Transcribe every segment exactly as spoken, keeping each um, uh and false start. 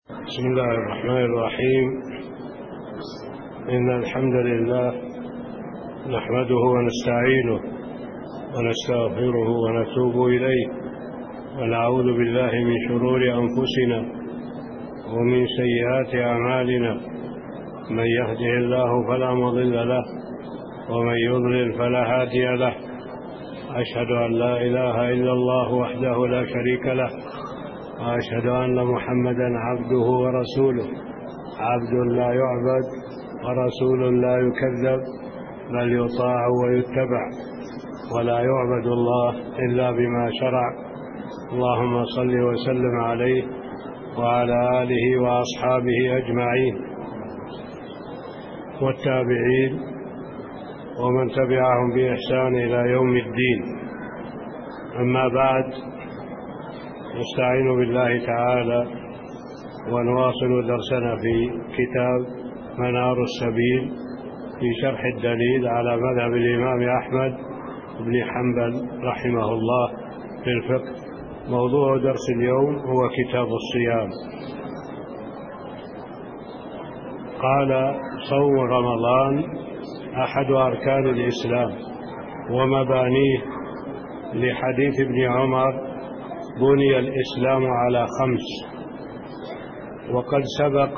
بسم الله الرحمن الرحيم. إن الحمد لله نحمده ونستعينه ونستغفره ونتوب إليه ونعوذ بالله من شرور أنفسنا ومن سيئات أعمالنا. من يهده الله فلا مضل له ومن يضلل فلا هادي له. أشهد أن لا إله إلا الله وحده لا شريك له، وأشهد أن محمدا عبده ورسوله، عبد لا يعبد ورسول لا يكذب، بل يطاع ويتبع، ولا يعبد الله إلا بما شرع. اللهم صل وسلم عليه وعلى آله وأصحابه أجمعين والتابعين ومن تبعهم بإحسان إلى يوم الدين. أما بعد، نستعين بالله تعالى ونواصل درسنا في كتاب منار السبيل في شرح الدليل على مذهب الإمام أحمد بن حنبل رحمه الله في الفقه. موضوع درس اليوم هو كتاب الصيام. قال: صوم رمضان أحد أركان الإسلام ومبانيه، لحديث ابن عمر: بني الإسلام على خمس. وقد سبق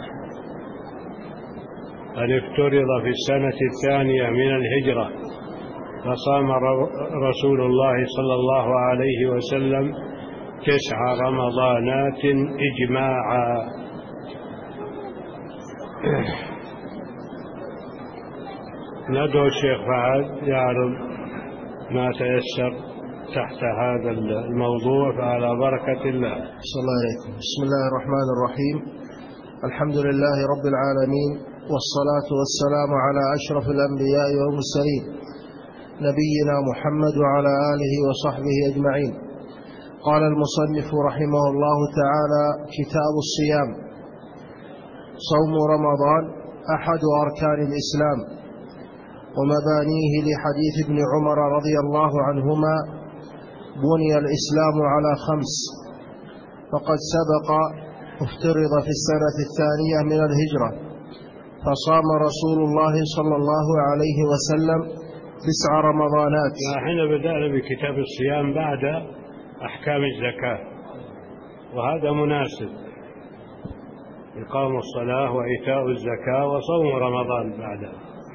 أن افترض في السنة الثانية من الهجرة، فصام رسول الله صلى الله عليه وسلم تسع رمضانات إجماعا. ندعو الشيخ فهد يعرض ما تيسر تحت هذا الموضوع، فعلى بركة الله. صلى الله عليكم. بسم الله الرحمن الرحيم. الحمد لله رب العالمين، والصلاة والسلام على أشرف الأنبياء والمرسلين، نبينا محمد وعلى آله وصحبه أجمعين. قال المصنف رحمه الله تعالى: كتاب الصيام. صوم رمضان أحد أركان الإسلام ومبانيه، لحديث ابن عمر رضي الله عنهما: بني الإسلام على خمس. فقد سبق افترض في السنة الثانية من الهجرة، فصام رسول الله صلى الله عليه وسلم تسع رمضانات. نحن بدأنا بكتاب الصيام بعد أحكام الزكاة، وهذا مناسب: إقام الصلاة وإيتاء الزكاة وصوم رمضان بعد.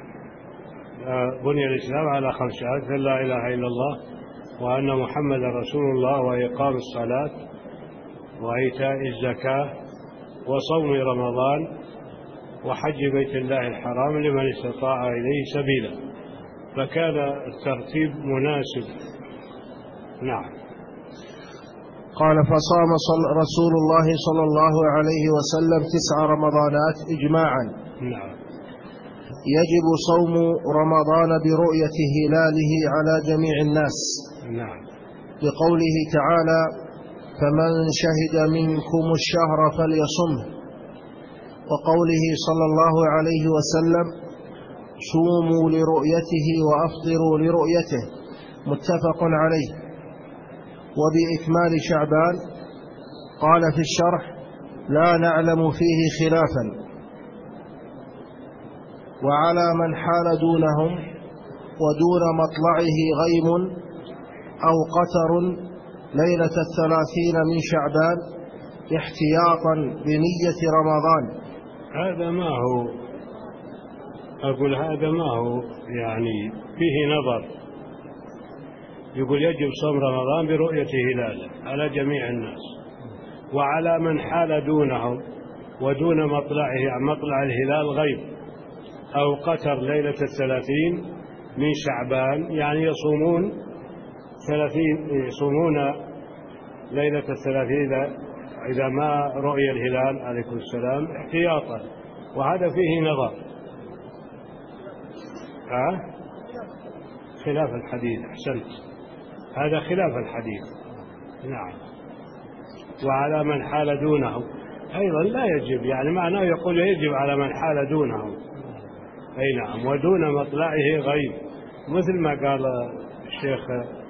بني الإسلام على خمس: شهادة لا إله إلا الله وأن محمد رسول الله، وإقام الصلاة وإيتاء الزكاة وصوم رمضان وحج بيت الله الحرام لمن استطاع إليه سبيلا. فكان الترتيب مناسب. نعم. قال: فصام رسول الله صلى الله عليه وسلم تسع رمضانات إجماعا. نعم. يجب صوم رمضان برؤية هلاله على جميع الناس. نعم. بقوله تعالى: فمن شهد منكم الشهر فليصمه. وقوله صلى الله عليه وسلم: صوموا لرؤيته وأفطروا لرؤيته، متفق عليه. وبإكمال شعبان. قال في الشرح: لا نعلم فيه خلافا. وعلى من حال دونهم ودون مطلعه غيم أو قتر ليلة الثلاثين من شعبان، احتياطا بنية رمضان. هذا ما هو أقول هذا ما هو يعني فيه نظر. يقول يجب صوم رمضان برؤية هلاله على جميع الناس، وعلى من حال دونهم ودون مطلعه عن مطلع الهلال غيب أو قتر ليلة الثلاثين من شعبان، يعني يصومون ثلاثين يصومون ليلة الثلاثين إذا ما رؤي الهلال عليكم السلام احتياطا. وهذا فيه نظر. أه؟ خلاف الحديث. أحسنت، هذا خلاف الحديث. نعم. وعلى من حال دونه أيضا لا يجب، يعني معناه يقول يجب على من حال دونه. أي نعم. ودون مطلعه غيب، مثل ما قال الشيخ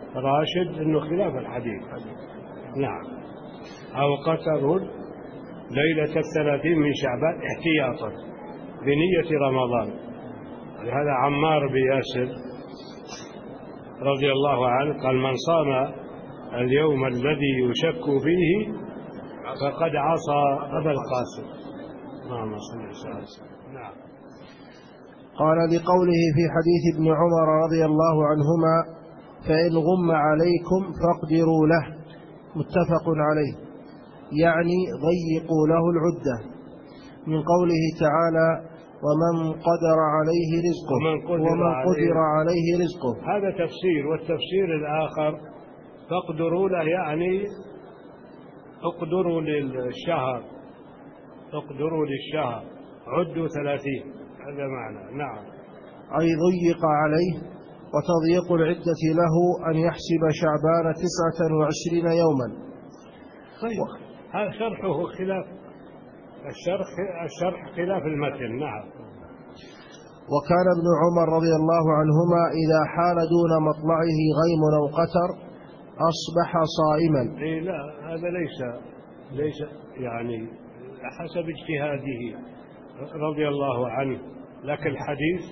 راشد إنه خلاف الحديث. نعم. أو قتر ليلة الثلاثين من شعبان احتياطا بنية رمضان. لهذا عمار بن ياسر رضي الله عنه قال: من صام اليوم الذي يشك فيه فقد عصى أبا القاسم. اللهم صل على سيدنا. نعم. قال: لقوله في حديث ابن عمر رضي الله عنهما: فإن غم عليكم فاقدروا له، متفق عليه، يعني ضيقوا له العدة، من قوله تعالى: ومن قدر عليه رزقه ومن قدر, ومن قدر عليه, عليه رزقه. هذا تفسير. والتفسير الآخر: فاقدروا له يعني اقدروا للشهر، اقدروا للشهر، عدوا ثلاثين، هذا معنى. نعم. أي ضيق عليه، وتضييق العدة له أن يحسب شعبان تسعة وعشرين يوما. طيب، هذا شرحه خلاف الشرح الشرح خلاف المتن. نعم. وكان ابن عمر رضي الله عنهما إذا حال دون مطلعه غيم أو قتر أصبح صائما. إيه لا، هذا ليس ليس يعني حسب اجتهاده رضي الله عنه، لكن الحديث،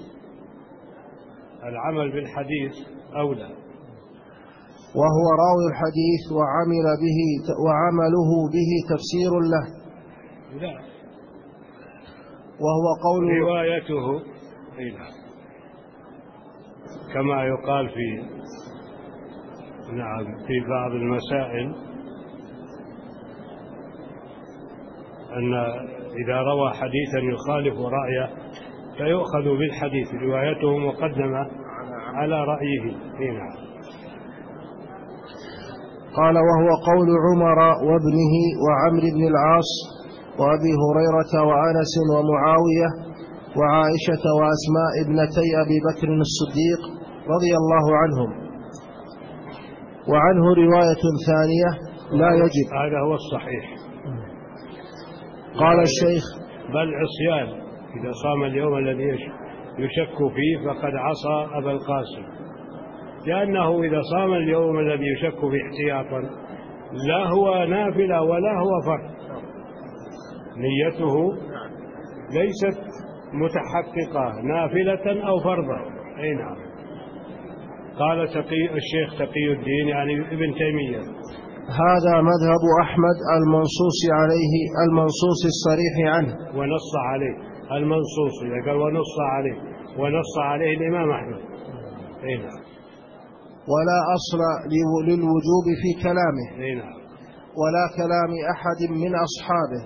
العمل بالحديث أولى. وهو راوي الحديث وعمل به وعمله به تفسير له. لا، وهو قول روايته كما يقال في نعم في بعض المسائل أن إذا روى حديثا يخالف رأيه فيؤخذ بالحديث، روايته مقدمة على رأيه. نعم. قال: وهو قول عمر وابنه وعمر بن العاص وأبي هريرة وأنس ومعاوية وعائشة وأسماء ابنتي أبي بكر الصديق رضي الله عنهم. وعنه رواية ثانية: لا يجب. هذا هو الصحيح. قال الشيخ: بل عصيان إذا صام اليوم الذي يشك فيه فقد عصى أبا القاسم، لأنه إذا صام اليوم الذي يشك فيه احتياطا لا هو نافلة ولا هو فرض، نيته ليست متحققة نافلة أو فرضا. أي نعم. قال تقي الشيخ تقي الدين يعني ابن تيمية: هذا مذهب أحمد المنصوص عليه، المنصوص الصريح عنه. ونص عليه المنصوص، إذا قال ونص عليه، ونص عليه الإمام أحمد. أي نعم. ولا أصل للوجوب في كلامه. أي نعم. ولا كلام أحد من أصحابه،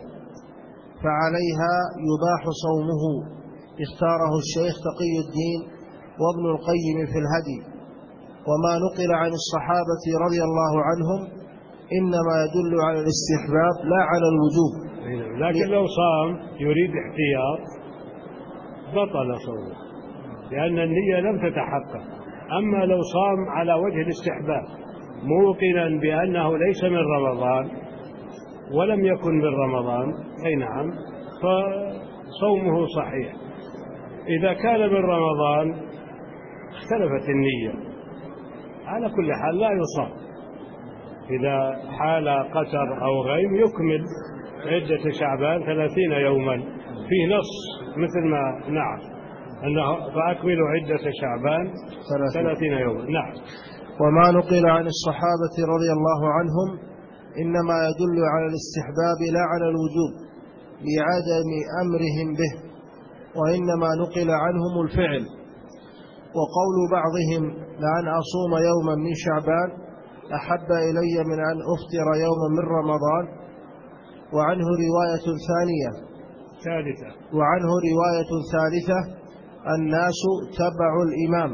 فعليها يباح صومه. اختاره الشيخ تقي الدين وابن القيم في الهدي. وما نقل عن الصحابة رضي الله عنهم إنما يدل على الاستحباب لا على الوجوب. لكن لو صام يريد احتياط بطل صومه، لأن النية لم تتحقق. أما لو صام على وجه الاستحباب موقنا بأنه ليس من رمضان ولم يكن من رمضان، أي نعم، فصومه صحيح. إذا كان من رمضان اختلفت النية. على كل حال لا يصام. إذا حال قتر أو غيم يكمل عدة شعبان ثلاثين يوما. فيه نص مثل ما نعم أنه فأكملوا عدة شعبان ثلاثين يوما. نعم. وما نقل عن الصحابة رضي الله عنهم إنما يدل على الاستحباب لا على الوجوب لعدم أمرهم به، وإنما نقل عنهم الفعل. وقول بعضهم لأن أصوم يوما من شعبان أحب إلي من أن أفطر يوما من رمضان. وعنه رواية ثانية ثالثة وعنه رواية ثالثة الناس تبع الإمام،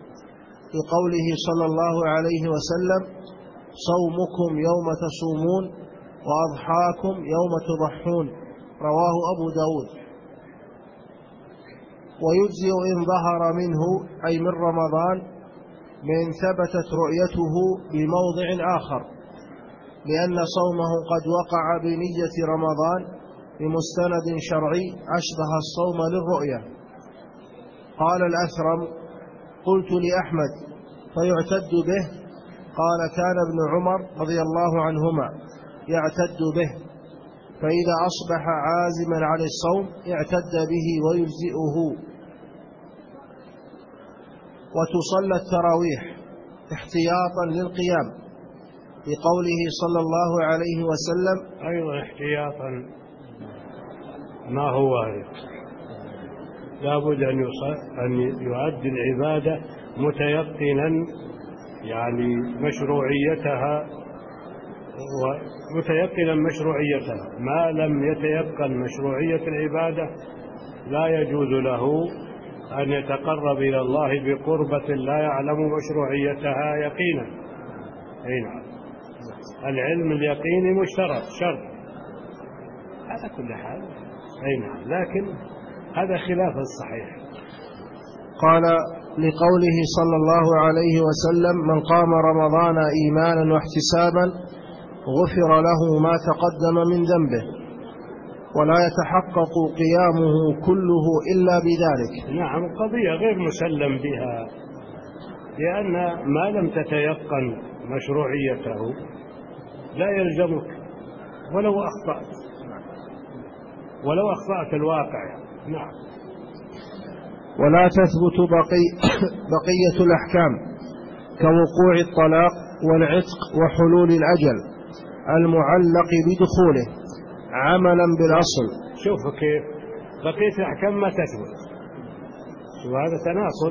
لقوله صلى الله عليه وسلم: صومكم يوم تصومون وأضحاكم يوم تضحون، رواه أبو داود. ويجزئ إن ظهر منه أي من رمضان من ثبتت رؤيته بموضع آخر، لأن صومه قد وقع بنية رمضان بمستند شرعي أشبه الصوم للرؤية. قال الأثرم: قلت لأحمد: فيعتد به؟ قال: كان ابن عمر رضي الله عنهما يعتد به. فإذا أصبح عازما عن الصوم اعتد به ويجزئه. وتصلى التراويح احتياطا للقيام لقوله صلى الله عليه وسلم. أيضا احتياطا ما هو هذا؟ لابد أن أن يؤدي العبادة متيقنا يعني مشروعيتها ومتيقنا مشروعيتها. ما لم يتيقن مشروعية العبادة لا يجوز له أن يتقرب إلى الله بقربة لا يعلم مشروعيتها يقينا. أي نعم، العلم اليقيني مشترط شرط على كل حال. أي نعم، لكن هذا خلاف الصحيح. قال لقوله صلى الله عليه وسلم: من قام رمضان إيمانا واحتسابا غفر له ما تقدم من ذنبه، ولا يتحقق قيامه كله إلا بذلك. نعم، قضية غير مسلم بها، لأن ما لم تتيقن مشروعيته لا يلزمك ولو أخطأت ولو أخطأت الواقع. نعم. ولا تثبت بقي بقية الأحكام كوقوع الطلاق والعتق وحلول الأجل المعلق بدخوله عملا بالأصل. شوف كيف بقية الأحكام ما تثبت، وهذا تناقض.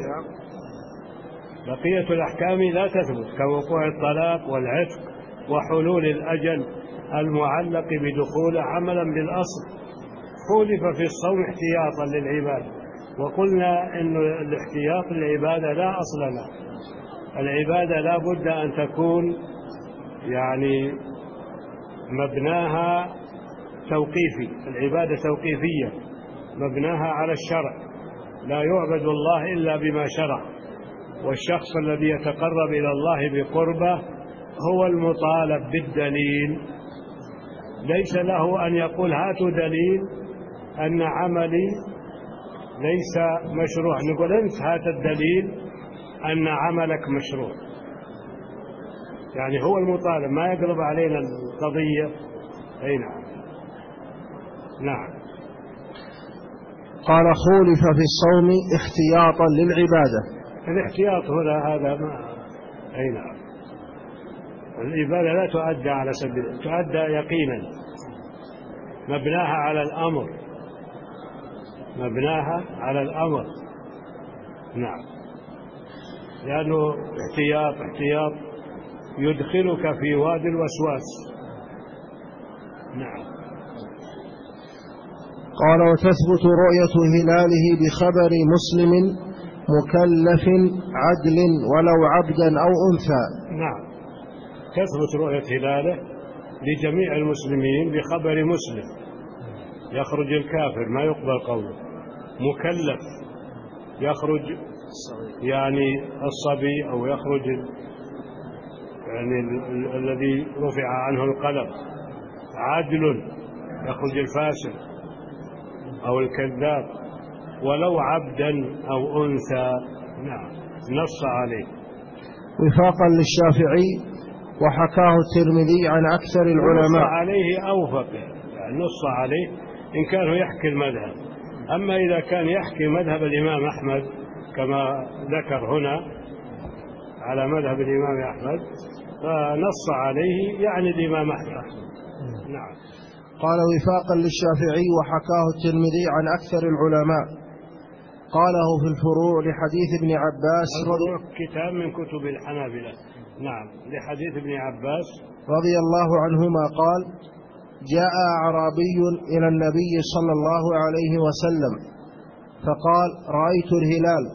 بقية الأحكام لا تثبت كوقوع الطلاق والعتق وحلول الأجل المعلق بدخوله عملا بالأصل. خولف في الصوم احتياطا للعبادة، وقلنا إن الاحتياط للعبادة لا أصل له. العبادة لا بد أن تكون يعني مبناها توقيفي، العبادة توقيفية مبناها على الشرع، لا يعبد الله إلا بما شرع. والشخص الذي يتقرب إلى الله بقربه هو المطالب بالدليل، ليس له أن يقول هاتوا دليل أن عملي ليس مشروع. نقول أنت هات الدليل أن عملك مشروع. يعني هو المطالب، ما يقلب علينا القضية. أي نعم. نعم. قال: خولف في الصوم احتياطا للعبادة. الاحتياط هنا هذا ما. أي نعم. العبادة لا تؤدى على سبيل، تؤدى يقينا، مبناها على الأمر، مبناها على الأمر. نعم. لأنه احتياط احتياط يدخلك في وادي الوسواس. نعم. قال: وتثبت رؤية هلاله بخبر مسلم مكلف عدل ولو عبدا أو أنثى. نعم، تثبت رؤية هلاله لجميع المسلمين بخبر مسلم. يخرج الكافر ما يقبل قوله. مكلف يخرج يعني الصبي، أو يخرج يعني ال الذي رفع عنه القلم. عدل يخرج الفاسق أو الكذاب، ولو عبدا أو أنثى. نعم، نص عليه. وفاقا للشافعي، وحكاه الترمذي عن أكثر العلماء. نص عليه أوفق، يعني نص عليه إن كان يحكي المذهب. أما إذا كان يحكي مذهب الإمام أحمد كما ذكر هنا على مذهب الإمام أحمد، فنص عليه يعني الإمام أحمد. نعم. قال: وفاقا للشافعي، وحكاه الترمذي عن أكثر العلماء. قاله في الفروع لحديث ابن عباس الفروع كتاب من كتب الحنابلة. نعم، لحديث ابن عباس رضي الله عنهما قال: جاء أعرابي إلى النبي صلى الله عليه وسلم فقال: رأيت الهلال.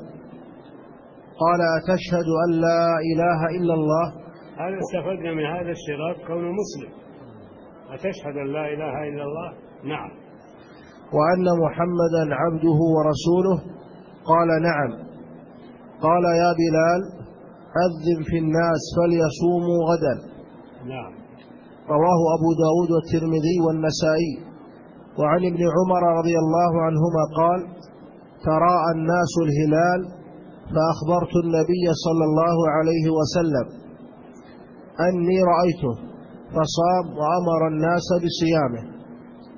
قال: أتشهد أن لا إله إلا الله؟ هذا استفدنا من هذا الشراط كونه مسلم. أتشهد أن لا إله إلا الله؟ نعم. وأن محمدا عبده ورسوله؟ قال: نعم. قال: يا بلال أذن في الناس فليصوموا غدا. نعم. رواه أبو داود والترمذي والنسائي. وعن ابن عمر رضي الله عنهما قال: تراءى الناس الهلال فأخبرت النبي صلى الله عليه وسلم أني رأيته، فصام وأمر الناس بصيامه.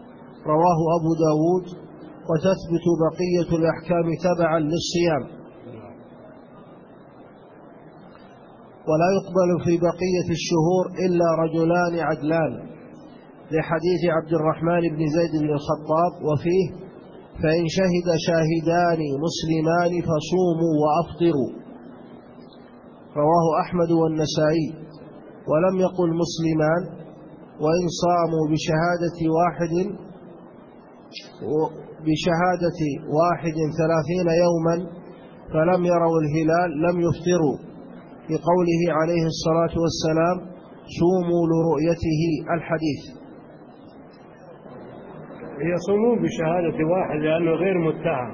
رواه أبو داود. وتثبت بقية الأحكام تبعا للصيام، ولا يقبل في بقية الشهور إلا رجلان عدلان، لحديث عبد الرحمن بن زيد بن الخطاب، وفيه: فإن شهد شاهدان مسلمان فصوموا وأفطروا. رواه أحمد والنسائي. ولم يقل مسلمان، وإن صاموا بشهادة واحد بشهادة واحد ثلاثين يوما فلم يروا الهلال لم يفطروا، لقوله عليه الصلاة والسلام: صوموا لرؤيته، الحديث. يصومون بشهادة واحد لأنه غير متهم،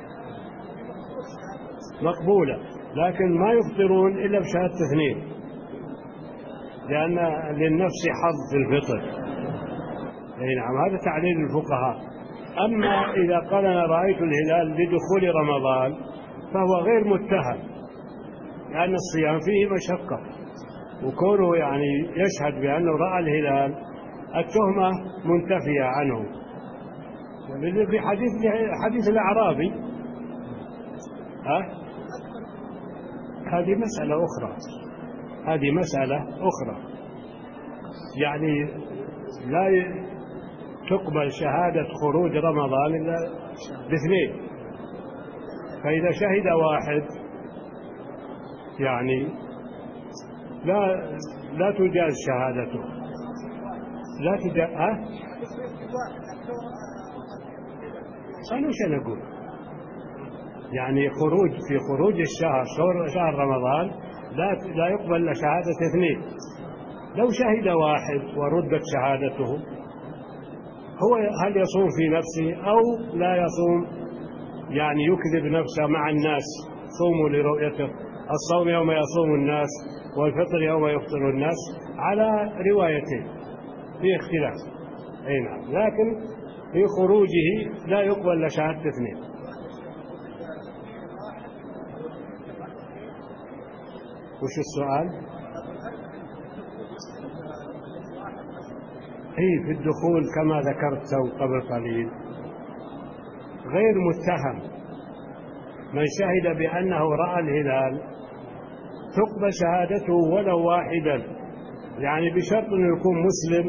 مقبولة، لكن ما يفطرون إلا بشهادة اثنين، لأن للنفس حظ في الفطر. نعم، هذا تعليل الفقهاء. أما إذا قال أنا رأيت الهلال لدخول رمضان فهو غير متهم، لأن الصيام فيه مشقة، وكونه يعني يشهد بأنه رأى الهلال التهمة منتفية عنه. في حديث حديث الأعرابي، ها هذه مسألة أخرى، هذه مسألة أخرى يعني لا تقبل شهادة خروج رمضان إلا باثنين. فإذا شهد واحد يعني لا لا تجاز شهادته، لا تجاز. ها أنا وش نقول؟ يعني خروج في خروج الشهر شهر رمضان لا لا يقبل إلا شهادة اثنين. لو شهد واحد وردت شهادته، هو هل يصوم في نفسه أو لا يصوم؟ يعني يكذب نفسه مع الناس: صوموا لرؤيته، الصوم يوم يصوم الناس والفطر يوم يفطر الناس، على روايتين في اختلاف. أي نعم، لكن في خروجه لا يقبل لشهادة اثنين. وش السؤال؟ هي في الدخول كما ذكرت قبل قليل غير متهم. من شهد بأنه رأى الهلال تقبل شهادته ولو واحدا، يعني بشرط أن يكون مسلم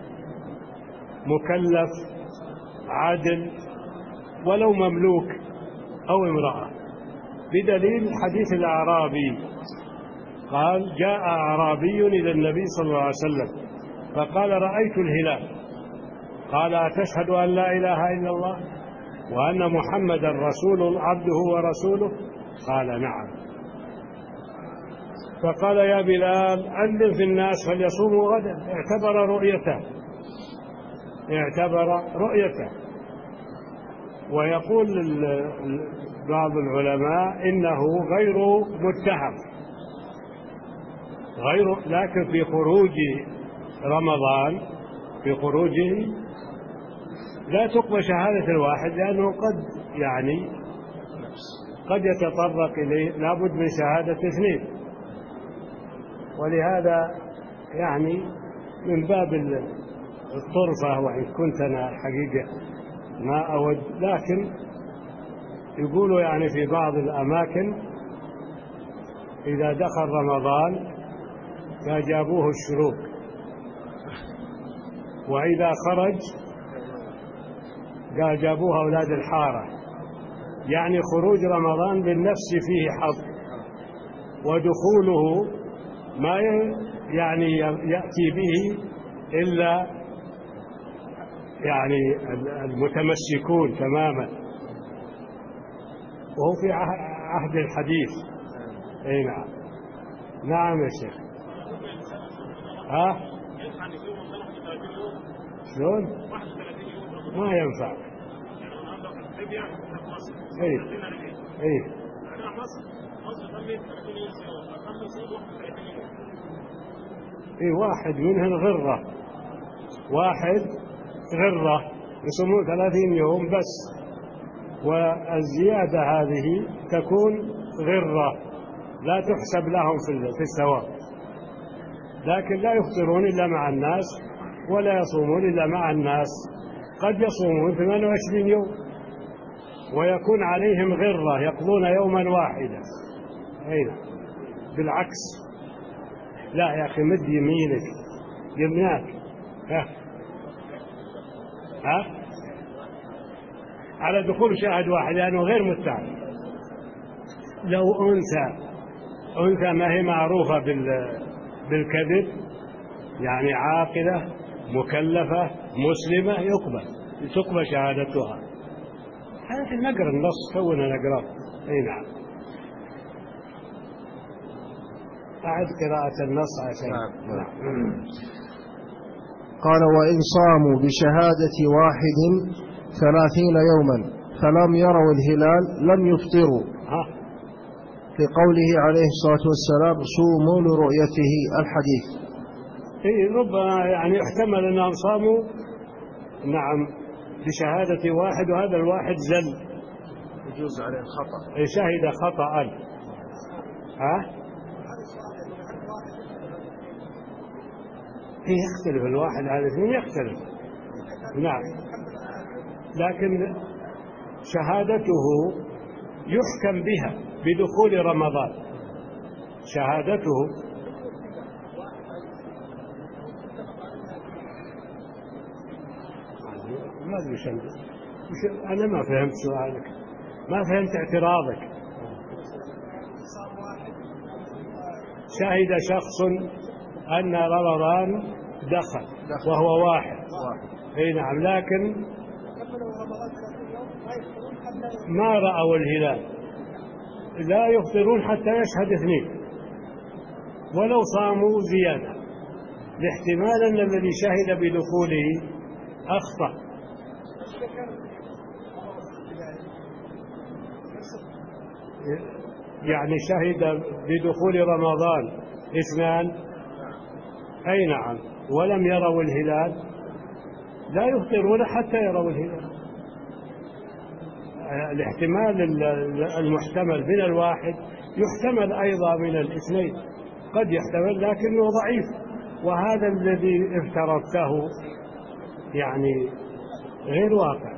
مكلف عادل ولو مملوك أو امرأة، بدليل حديث الأعرابي. قال: جاء أعرابي إلى النبي صلى الله عليه وسلم فقال: رأيت الهلال. قال: أتشهد أن لا إله إلا الله وأن محمدا رسول عبده ورسوله؟ قال: نعم. فقال: يا بلال أذن في الناس فليصوموا غدا. اعتبر رؤيته اعتبر رؤيته ويقول بعض العلماء إنه غير متهم، غير لكن في خروج رمضان في خروجه لا تقبل شهادة الواحد، لأنه قد يعني قد يتطرق إليه، لابد من شهادة اثنين. ولهذا يعني من باب الطرفة، وإن كنت أنا حقيقة ما أود، لكن يقولوا يعني في بعض الأماكن إذا دخل رمضان فجابوه الشروق، وإذا خرج قال جابوه أولاد الحارة. يعني خروج رمضان بالنفس فيه حظ، ودخوله ما يعني يأتي به إلا يعني المتمسكون تماما، وهو في عهد الحديث. أي نعم. نعم يا شيخ. ها شلون؟ ما ينفع. اي اي اي واحد منهم غرة، واحد غرة يصومون ثلاثين يوم بس، والزيادة هذه تكون غرة لا تحسب لهم في الثواب، لكن لا يفطرون إلا مع الناس ولا يصومون إلا مع الناس. قد يصومون ثمانية وعشرين يوم ويكون عليهم غرة يقضون يوما واحدا. أين بالعكس، لا يا أخي مد يمينك يمناك. ها ها على دخول شاهد واحد لأنه غير متهم. لو أنثى أنثى ما هي معروفة بالكذب يعني عاقلة مكلفة مسلمة يقبل تقبل شهادتها. هذا نقرأ النص تونا نقرأ. أي نعم. أعد قراءة النص عشان. نعم. نعم. قال وإن صاموا بشهادة واحد ثلاثين يوما فلم يروا الهلال لم يفطروا، لقوله عليه الصلاة والسلام صوموا لرؤيته الحديث. إيه ربما يعني احتمل أنهم صاموا نعم بشهادة واحد وهذا الواحد زل يجوز عليه الخطأ، شهد خطأ. ها هي يختلف الواحد على الاثنين يختلف. نعم لكن شهادته يحكم بها بدخول رمضان. شهادته ما أدري شو أنا ما فهمت سؤالك، ما فهمت اعتراضك. شهد شخص أن رمضان دخل وهو واحد. أي نعم لكن ما رأوا الهلال لا يفطرون حتى يشهد اثنين ولو صاموا زيادة، لاحتمال أن الذي شهد بدخوله أخطأ. يعني شهد بدخول رمضان اثنان أي نعم ولم يروا الهلال لا يفطرون حتى يروا الهلال. الاحتمال المحتمل من الواحد يحتمل أيضا من الاثنين، قد يحتمل لكنه ضعيف، وهذا الذي افترضته يعني غير واقع،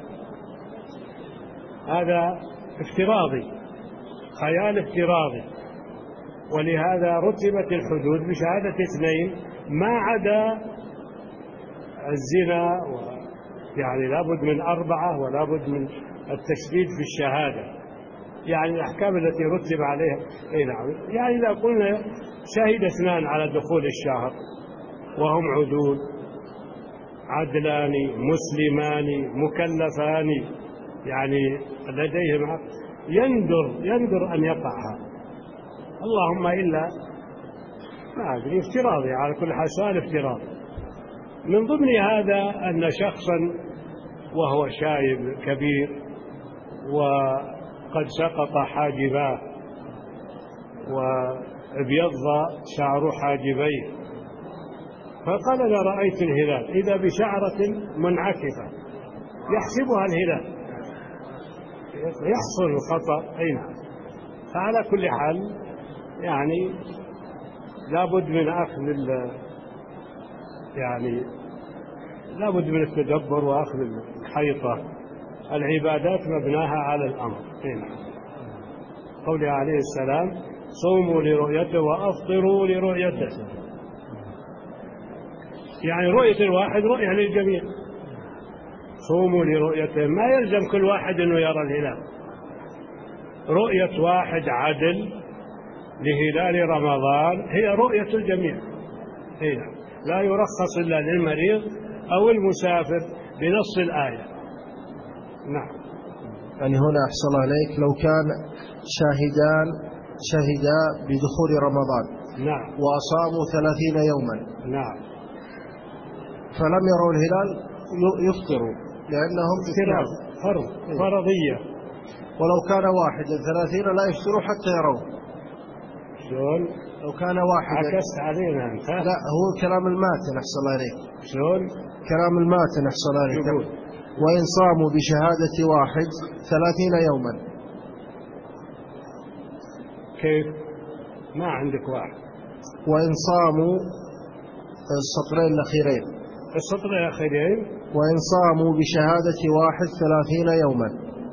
هذا افتراضي خيال افتراضي. ولهذا رتبت الحدود بشهادة اثنين ما عدا الزنا، يعني لابد من أربعة ولابد من التشديد في الشهادة، يعني الأحكام التي رتب عليها. أي نعم يعني إذا قلنا شهد اثنان على دخول الشهر وهم عدول عدلان مسلمان مكلفان يعني لديهم عقل يندر يندر أن يقع هذا، اللهم إلا ما أدري افتراضي على كل حال سؤال افتراضي. من ضمن هذا أن شخصا وهو شايب كبير وقد سقط حاجباه وابيض شعر حاجبيه فقال أنا رأيت الهلال إذا بشعرة منعكفة يحسبها الهلال يحصل الخطأ. أين فعلى كل حال يعني لابد من أخذ يعني لابد من التدبر وأخذ الحيطة. العبادات مبناها على الأمر. قوله عليه السلام صوموا لرؤيته وأفطروا لرؤيته، يعني رؤية الواحد رؤية للجميع. صوموا لرؤيته ما يلزم كل واحد أنه يرى الهلال، رؤية واحد عدل لهلال رمضان هي رؤية الجميع. هنا لا يرخص إلا للمريض أو المسافر بنص الآية. نعم. يعني هنا أحسن عليك لو كان شاهدان شهدا بدخول رمضان نعم وأصاموا ثلاثين يوما نعم فلم يروا الهلال يفطروا لأنهم افتراض فرض فرضية، ولو كان واحد ثلاثين لا يفطروا حتى يروا. شلون؟ لو كان واحد عكست علينا أنت. لا هو كلام الماتن أحسن عليك. شلون؟ كلام الماتن أحسن عليك يقول وإن صاموا بشهادة واحد ثلاثين يوما. كيف؟ ما عندك واحد. وإن صاموا السطرين الأخيرين السطر الأخيرين وإن صاموا بشهادة واحد ثلاثين يوما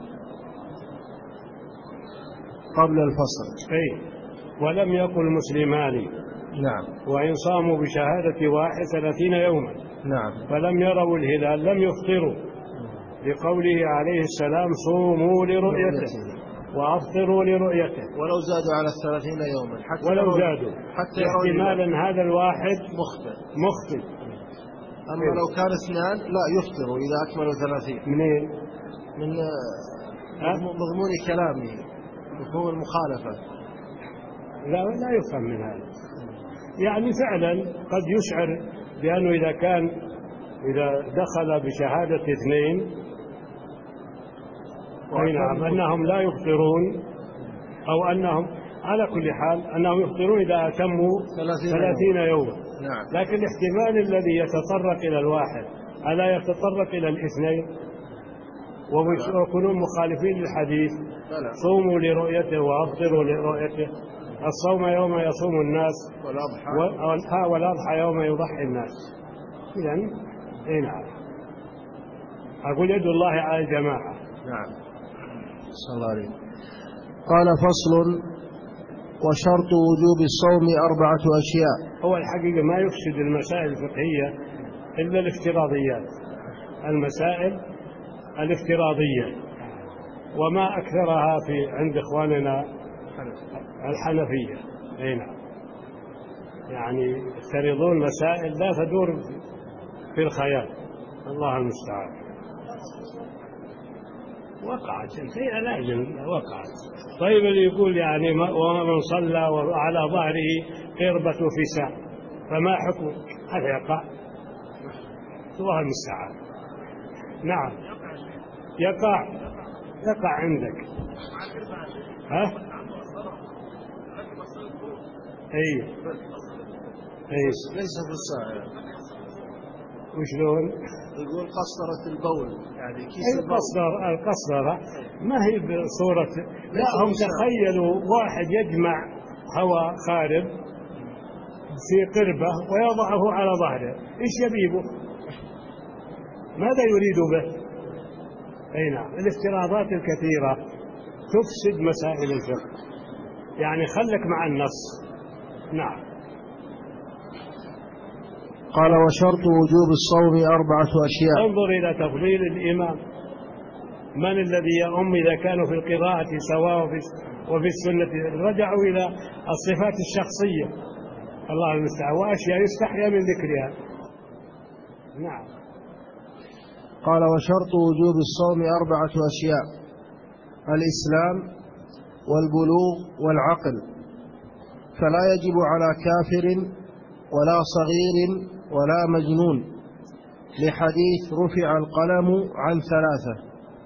قبل الفصل. أي ولم يقل مسلمان. نعم. وإن صاموا بشهادة واحد ثلاثين يوما. نعم. فلم يروا الهلال لم يفطروا، لقوله عليه السلام صوموا لرؤيته وأفطروا لرؤيته. ولو زادوا على الثلاثين يوما حتى ولو زادوا حتى احتمال أن هذا الواحد مخطئ مخطئ. أما إيه؟ لو كان اثنان لا يفطروا إذا أكملوا ثلاثين. منين؟ من مضمون كلامه، مفهوم المخالفة. لا لا يفهم من هذا. يعني فعلا قد يشعر بأنه إذا كان إذا دخل بشهادة اثنين نعم أنهم لا يفطرون، أو أنهم على كل حال أنهم يفطرون إذا أتموا ثلاثين يوما. نعم. لكن الاحتمال الذي يتطرق إلى الواحد ألا يتطرق إلى الاثنين ويكونون مخالفين للحديث؟ صوموا لرؤيته وأفطروا لرؤيته. الصوم يوم يصوم الناس والأضحى والأضحى يوم يضحي الناس. إذن إيه نعم أقول يد الله على الجماعة. نعم. صلى الله عليه. قال فصل: وشرط وجوب الصوم أربعة أشياء. هو الحقيقة ما يفسد المسائل الفقهية إلا الافتراضيات، المسائل الافتراضية، وما أكثرها في عند إخواننا الحنفية. هنا يعني يفترضون مسائل لا تدور في الخيال. الله المستعان. وقعت شيء لازم وقعت. طيب اللي يقول يعني ومن صلى وعلى ظهره قربة في ساعة فما حكم؟ هذا يقع. الله المستعان. نعم يقع يقع عندك. ها اي اي ليس في الساعة. وشلون؟ يقول قصرة البول يعني كيس القصرة. القصرة ما هي بصورة، لا هم تخيلوا واحد يجمع هواء خارب في قربة ويضعه على ظهره، ايش يبيبه؟ ماذا يريد به؟ اي نعم. الافتراضات الكثيرة تفسد مسائل الفقه، يعني خلك مع النص. نعم. قال وشرط وجوب الصوم أربعة أشياء. انظر إلى تفضيل الإمام. من الذي يؤم إذا كانوا في القراءة سواء وفي السنة؟ رجعوا إلى الصفات الشخصية. الله المستعان. وأشياء يستحيا من ذكرها. نعم. قال وشرط وجوب الصوم أربعة أشياء: الإسلام والبلوغ والعقل، فلا يجب على كافر ولا صغير ولا مجنون، لحديث رفع القلم عن ثلاثة.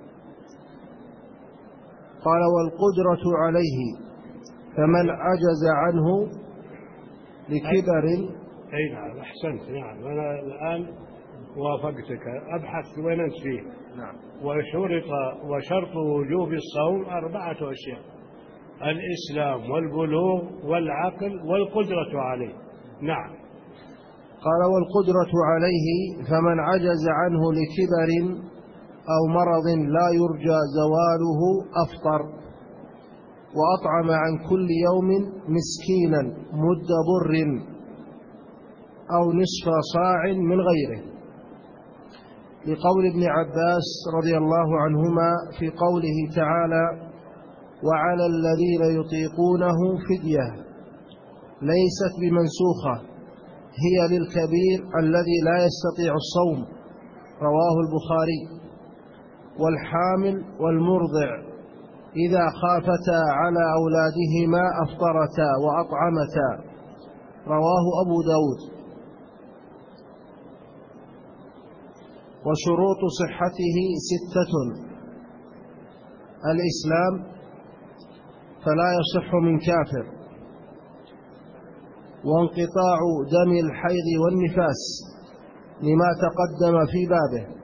قال والقدرة عليه، فمن عجز عنه لكبر. أي نعم أحسنت. نعم أنا الآن وافقتك. أبحث وين أنت فيه. نعم. وشرط وشرط وجوب الصوم أربعة أشياء: الإسلام والبلوغ والعقل والقدرة عليه. نعم. قال والقدرة عليه، فمن عجز عنه لكبر أو مرض لا يرجى زواله أفطر، وأطعم عن كل يوم مسكينا مد بر أو نصف صاع من غيره، لقول ابن عباس رضي الله عنهما في قوله تعالى: وعلى الذين يطيقونه فدية ليست بمنسوخة، هي للكبير الذي لا يستطيع الصوم، رواه البخاري. والحامل والمرضع إذا خافتا على أولادهما أفطرتا وأطعمتا، رواه أبو داود. وشروط صحته ستة: الإسلام، فلا يصح من كافر، وانقطاع دم الحيض والنفاس لما تقدم في بابه.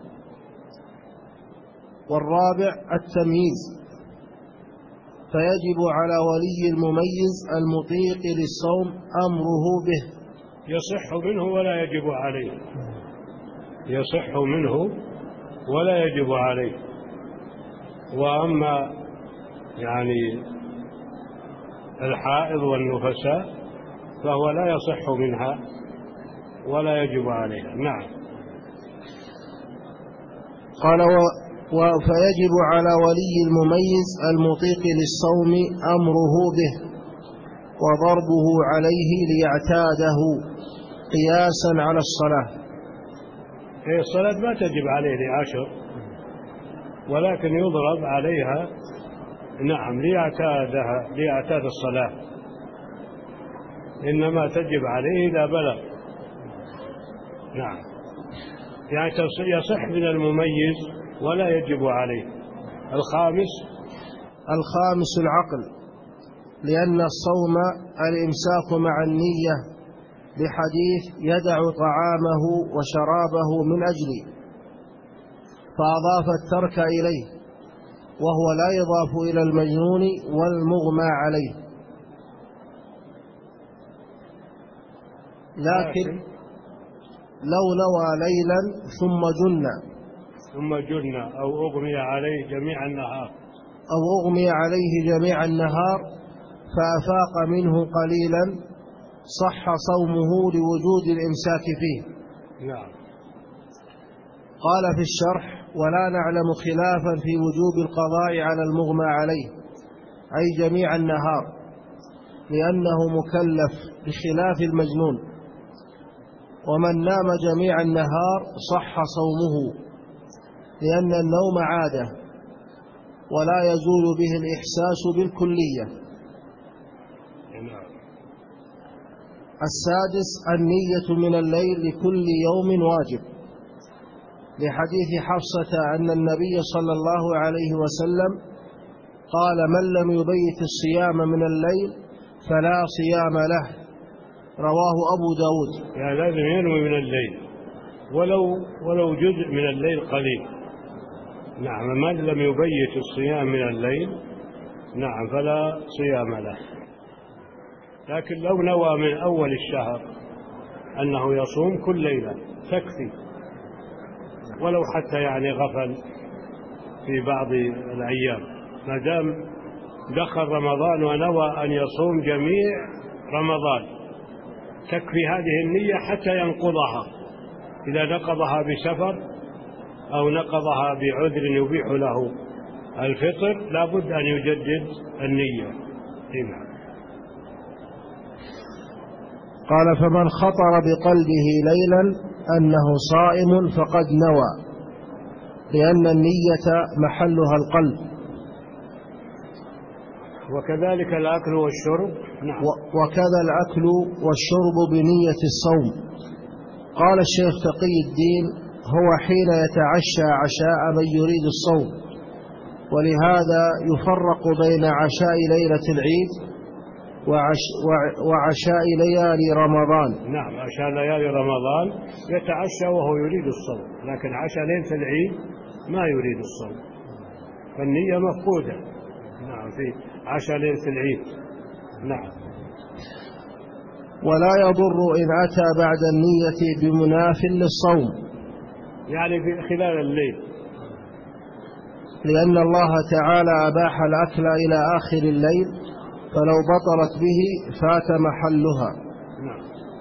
والرابع التمييز، فيجب على ولي المميز المطيق للصوم أمره به. يصح منه ولا يجب عليه. يصح منه ولا يجب عليه. وأما يعني الحائض والنفساء فهو لا يصح منها ولا يجب عليها. نعم. قال و... و... فيجب على ولي المميز المطيق للصوم أمره به وضربه عليه ليعتاده قياسا على الصلاة. هي الصلاة ما تجب عليه لعشر، ولكن يضرب عليها نعم ليعتادها ليعتاد الصلاة، إنما تجب عليه إذا بلغ. نعم، يعني يصح من المميز ولا يجب عليه. الخامس الخامس العقل، لأن الصوم الإمساك مع النية بحديث يدع طعامه وشرابه من أجلي، فأضاف الترك إليه، وهو لا يضاف إلى المجنون والمغمى عليه. لكن لو نوى ليلا ثم جن ثم جن أو أغمي عليه جميع النهار أو أغمي عليه جميع النهار فأفاق منه قليلا صح صومه لوجود الإمساك فيه. نعم. قال في الشرح: ولا نعلم خلافا في وجوب القضاء على المغمى عليه أي جميع النهار، لأنه مكلف بخلاف المجنون، ومن نام جميع النهار صح صومه، لأن النوم عادة ولا يزول به الإحساس بالكلية. السادس النية من الليل لكل يوم واجب، لحديث حفصة أن النبي صلى الله عليه وسلم قال: من لم يبيت الصيام من الليل فلا صيام له، رواه أبو داود. يعني لازم ينوي من الليل ولو ولو جزء من الليل قليل. نعم، من لم يبيت الصيام من الليل نعم فلا صيام له. لكن لو نوى من أول الشهر أنه يصوم كل ليلة تكفي، ولو حتى يعني غفل في بعض الأيام، ما دام دخل رمضان ونوى أن يصوم جميع رمضان تكفي هذه النية حتى ينقضها. إذا نقضها بسفر أو نقضها بعذر يبيح له الفطر لا بد أن يجدد النية. هنا قال: فمن خطر بقلبه ليلا أنه صائم فقد نوى، لأن النية محلها القلب. وكذلك الأكل والشرب. نعم. وكذا الأكل والشرب بنية الصوم. قال الشيخ تقي الدين: هو حين يتعشى عشاء من يريد الصوم، ولهذا يفرق بين عشاء ليلة العيد وعش وعشاء ليالي رمضان. نعم، عشاء ليالي رمضان يتعشى وهو يريد الصوم، لكن عشاء ليلة العيد ما يريد الصوم، فالنية مفقودة. نعم، في عشاء ليلة العيد. نعم. ولا يضر إن أتى بعد النية بمناف للصوم، يعني في خلال الليل، لأن الله تعالى أباح الأكل إلى آخر الليل، فلو بطلت به فات محلها. نعم.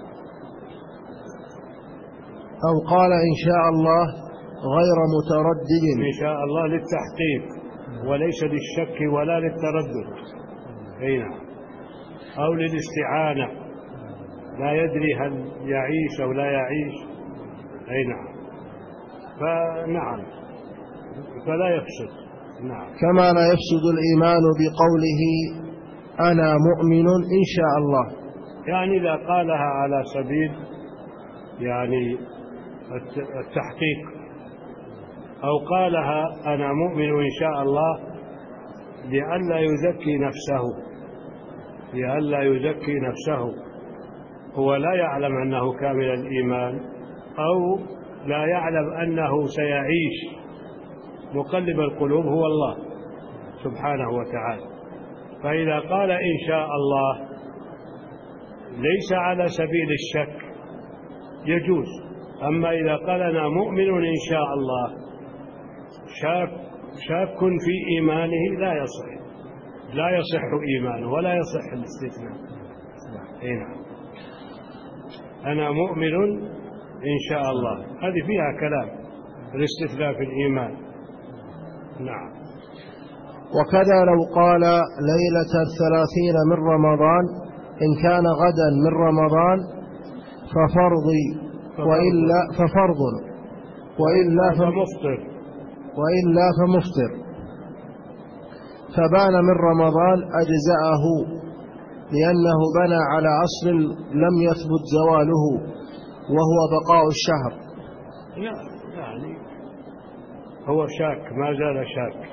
أو قال إن شاء الله غير متردد. إن شاء الله للتحقيق وليس للشك ولا للتردد. أي نعم. أو للاستعانة، لا يدري هل يعيش أو لا يعيش. أي نعم. فنعم، فلا يفسد. نعم. كما لا يفسد الإيمان بقوله أنا مؤمن إن شاء الله، يعني إذا قالها على سبيل يعني التحقيق، أو قالها أنا مؤمن إن شاء الله لئلا يزكي نفسه لئلا يزكي نفسه هو لا يعلم أنه كامل الإيمان، أو لا يعلم أنه سيعيش. مقلب القلوب هو الله سبحانه وتعالى. فإذا قال إن شاء الله ليس على سبيل الشك يجوز، أما إذا قال أنا مؤمن إن شاء الله شاك شاك في إيمانه لا يصح لا يصح إيمانه ولا يصح الاستثناء. هنا أنا مؤمن إن شاء الله هذه فيها كلام الاستثناء في الإيمان. نعم. وكذا لو قال ليلة الثلاثين من رمضان إن كان غدا من رمضان ففرضي وإلا ففرض وإلا فمفطر وإلا فمفطر، فبان من رمضان أجزأه لأنه بنى على أصل لم يثبت زواله وهو بقاء الشهر. لا يعني هو شاك ما زال شاك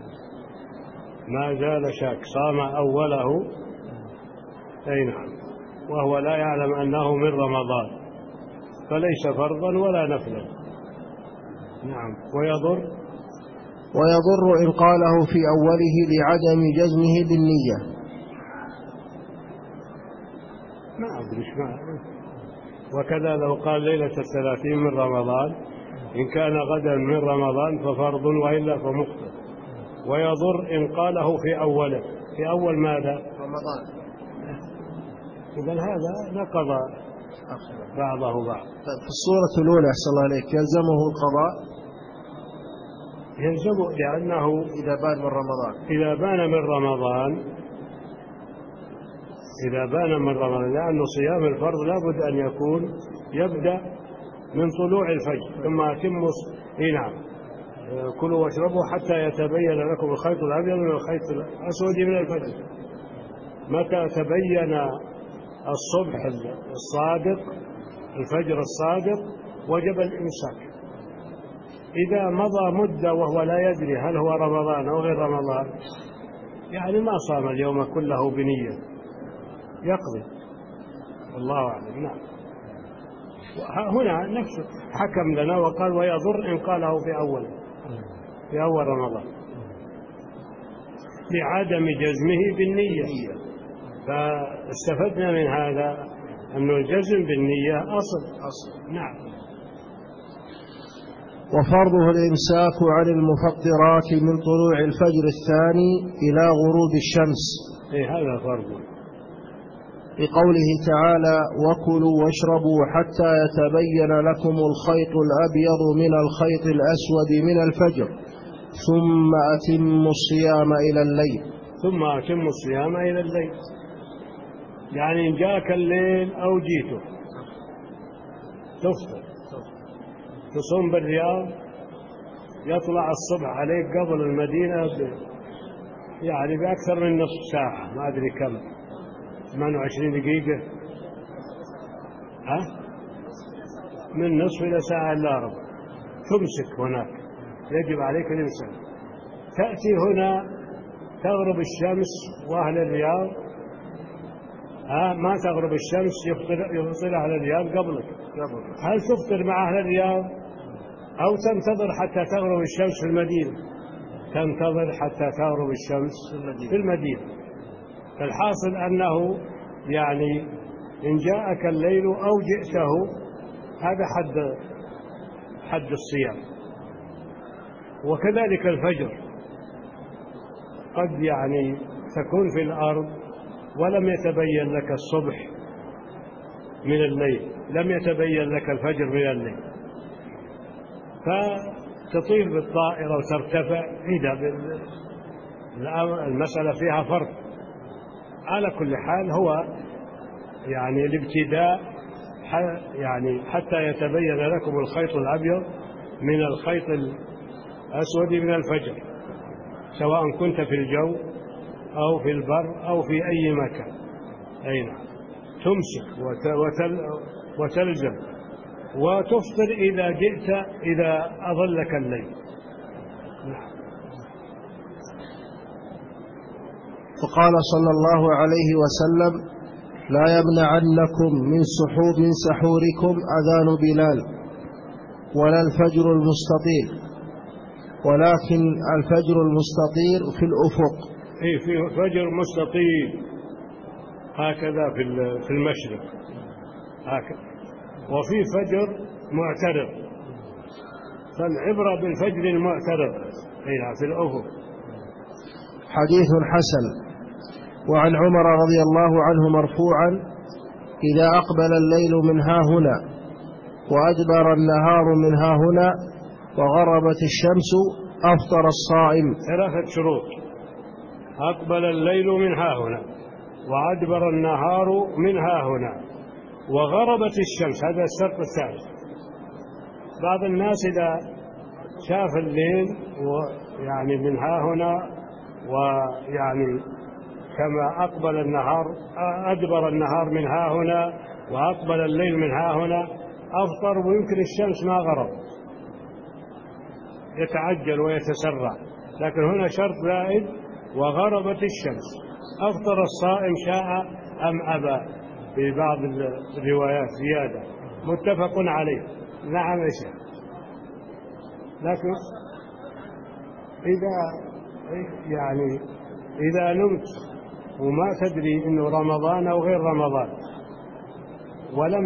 ما زال شاك صام أوله أي نعم وهو لا يعلم أنه من رمضان فليس فرضا ولا نفلا. نعم. ويضر ويضر إن قاله في أوله لعدم جزمه بالنية. ما أدري إيش معنى. وكذا لو قال ليلة الثلاثين من رمضان إن كان غدا من رمضان ففرض وإلا فمفطر. ويضر إن قاله في أوله في أول ماذا رمضان. إذن هذا نقض بعضه بعض. في الصورة الأولى أحسن الله عليك يلزمه القضاء يلزمه لأنه إذا بان من رمضان إذا بان من رمضان إذا بان من رمضان لأن صيام الفرض لابد أن يكون يبدأ من طلوع الفجر ثم يتم. نعم. كلوا واشربوا حتى يتبين لكم الخيط الأبيض من الخيط الأسود من الفجر. متى تبين الصبح الصادق الفجر الصادق وجب الإمساك. إذا مضى مدة وهو لا يدري هل هو رمضان أو غير رمضان يعني ما صام اليوم كله بنية يقضي والله أعلم. نعم. هنا نفسه حكم لنا وقال ويضر إن قاله في أول في أول رمضان لعدم جزمه بالنية. فاستفدنا من هذا أن الجزم بالنية أصل أصل. نعم. وفرضه الإمساك عن المفطرات من طلوع الفجر الثاني إلى غروب الشمس. إيه هذا فرضه بقوله تعالى وكلوا واشربوا حتى يتبين لكم الخيط الأبيض من الخيط الأسود من الفجر ثم أتموا الصيام إلى الليل. ثم أتموا الصيام إلى الليل يعني إن جاءك الليل أو جيته تفطر تصوم بالرياض يطلع الصبح عليك قبل المدينة يعني بأكثر من نصف ساعة ما أدري كم ثمانية وعشرين دقيقة ها من نصف إلى ساعة إلا ربع تمسك هناك يجب عليك الإمساك. تأتي هنا تغرب الشمس وأهل الرياض ها ما تغرب الشمس يفطر يفطر أهل الرياض قبلك. هل تفطر مع أهل الرياض أو تنتظر حتى تغرب الشمس في المدينة؟ تنتظر حتى تغرب الشمس في المدينة. فالحاصل أنه يعني إن جاءك الليل أو جئته هذا حد حد الصيام. وكذلك الفجر قد يعني تكون في الأرض ولم يتبين لك الصبح من الليل لم يتبين لك الفجر من الليل فتطير بالطائرة وترتفع. إذا المسألة فيها فرق. على كل حال هو يعني الابتداء يعني حتى يتبين لكم الخيط الأبيض من الخيط الأسود من الفجر سواء كنت في الجو أو في البر أو في أي مكان. أي نعم. تمسك وتل وتلزم وتفطر إذا جئت إذا أظلك الليل. نعم. وقال صلى الله عليه وسلم لا يمنعنكم من سحور سحوركم أذان بلال ولا الفجر المستطير ولكن الفجر المستطير في الأفق. إيه في فجر مستطيل هكذا في في المشرق هكذا وفي فجر معترض، فالعبرة بالفجر المعترض في الأفق. حديث حسن. وعن عمر رضي الله عنه مرفوعا: إذا أقبل الليل من ها هنا وأدبر النهار من ها هنا وغربت الشمس أفطر الصائم. ثلاثة شروط: أقبل الليل من ها هنا، وأدبر النهار من ها هنا، وغربت الشمس. هذا الشرط الثالث. بعض الناس إذا شاف الليل ويعني من ها هنا، ويعني كما أقبل النهار أدبر النهار من ها هنا وأقبل الليل من ها هنا، أفطر ويمكن الشمس ما غرب، يتعجل ويتسرع. لكن هنا شرط زائد: وغربت الشمس أفطر الصائم شاء أم أبى. في بعض الروايات زيادة، متفق عليه. نعم يا شيخ. لكن إذا يعني إذا نمت وما تدري إنه رمضان أو غير رمضان ولم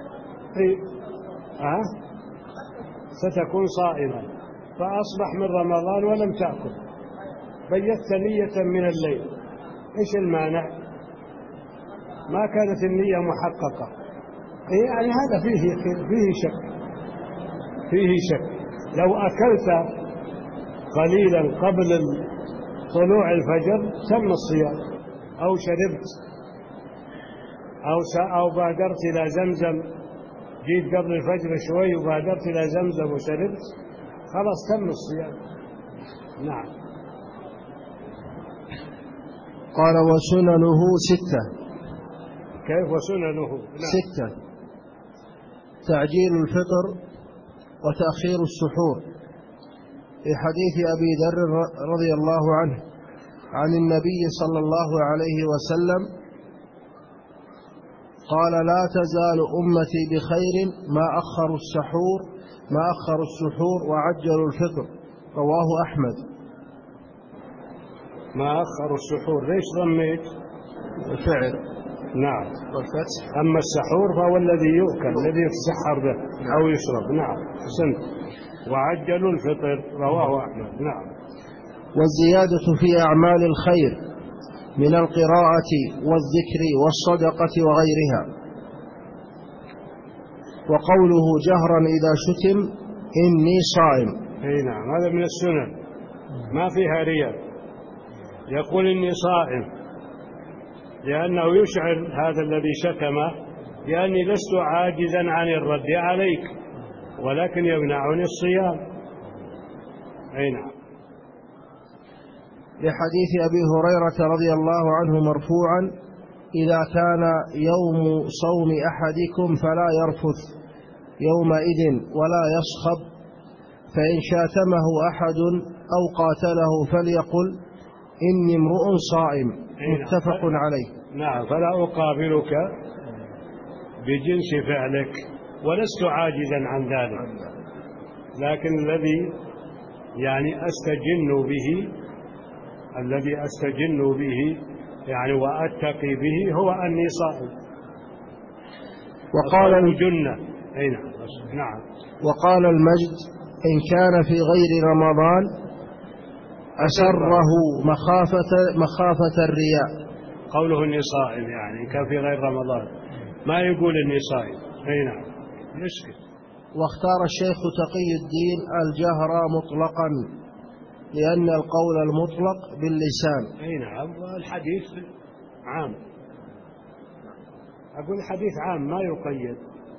أه؟ ستكون صائما، فأصبح من رمضان ولم تأكل، بيت نية من الليل، إيش المانع؟ ما كانت النية محققة. يعني هذا فيه فيه شك فيه شك لو أكلت قليلا قبل طلوع الفجر تم الصيام، أو شربت أو أو بادرت إلى زمزم، جيت قبل الفجر شوي وبادرت إلى زمزم وشربت، خلاص تم الصيام. نعم. قال: وسننه ستة. كيف وسننه؟ نعم. ستة: تعجيل الفطر وتأخير السحور. في حديث أبي ذر رضي الله عنه عن النبي صلى الله عليه وسلم قال: لا تزال أمتي بخير ما أخروا السحور ما أخروا السحور وعجلوا الفطر. رواه أحمد. ما أخروا السحور، ليش ضميت؟ الفعل. نعم. والفتح. أما السحور فهو الذي يؤكل، الذي يتسحر به أو يشرب. نعم. حسنت. وعجلوا الفطر. رواه أحمد. نعم. والزيادة في أعمال الخير من القراءة والذكر والصدقة وغيرها. وقوله جهرا إذا شتم: إني صائم. أي نعم، هذا من السنن ما فيها رياء. يقول إني صائم لأنه يشعر هذا الذي شتمه لأني لست عاجزا عن الرد عليك، ولكن يمنعني الصيام. أي نعم. لحديث أبي هريرة رضي الله عنه مرفوعا: إذا كان يوم صوم أحدكم فلا يرفث يومئذ ولا يصخب، فإن شاتمه أحد أو قاتله فليقل: إني امرؤ صائم. متفق عليه. نعم. فلا أقابلك بجنس فعلك ولست عاجزا عن ذلك، لكن الذي يعني أستجن به الذي أستجن به يعني وأتقي به هو أني صائم. وقال الجنة. أي نعم. نعم. وقال المجد: إن كان في غير رمضان أسره مخافة مخافة الرياء. قوله إني صائم يعني كان في غير رمضان، ما يقول إني صائم. أي نعم. يسكت. واختار الشيخ تقي الدين الجهر مطلقا لأن القول المطلق باللسان. أي نعم. والحديث عام، أقول الحديث عام ما يقيد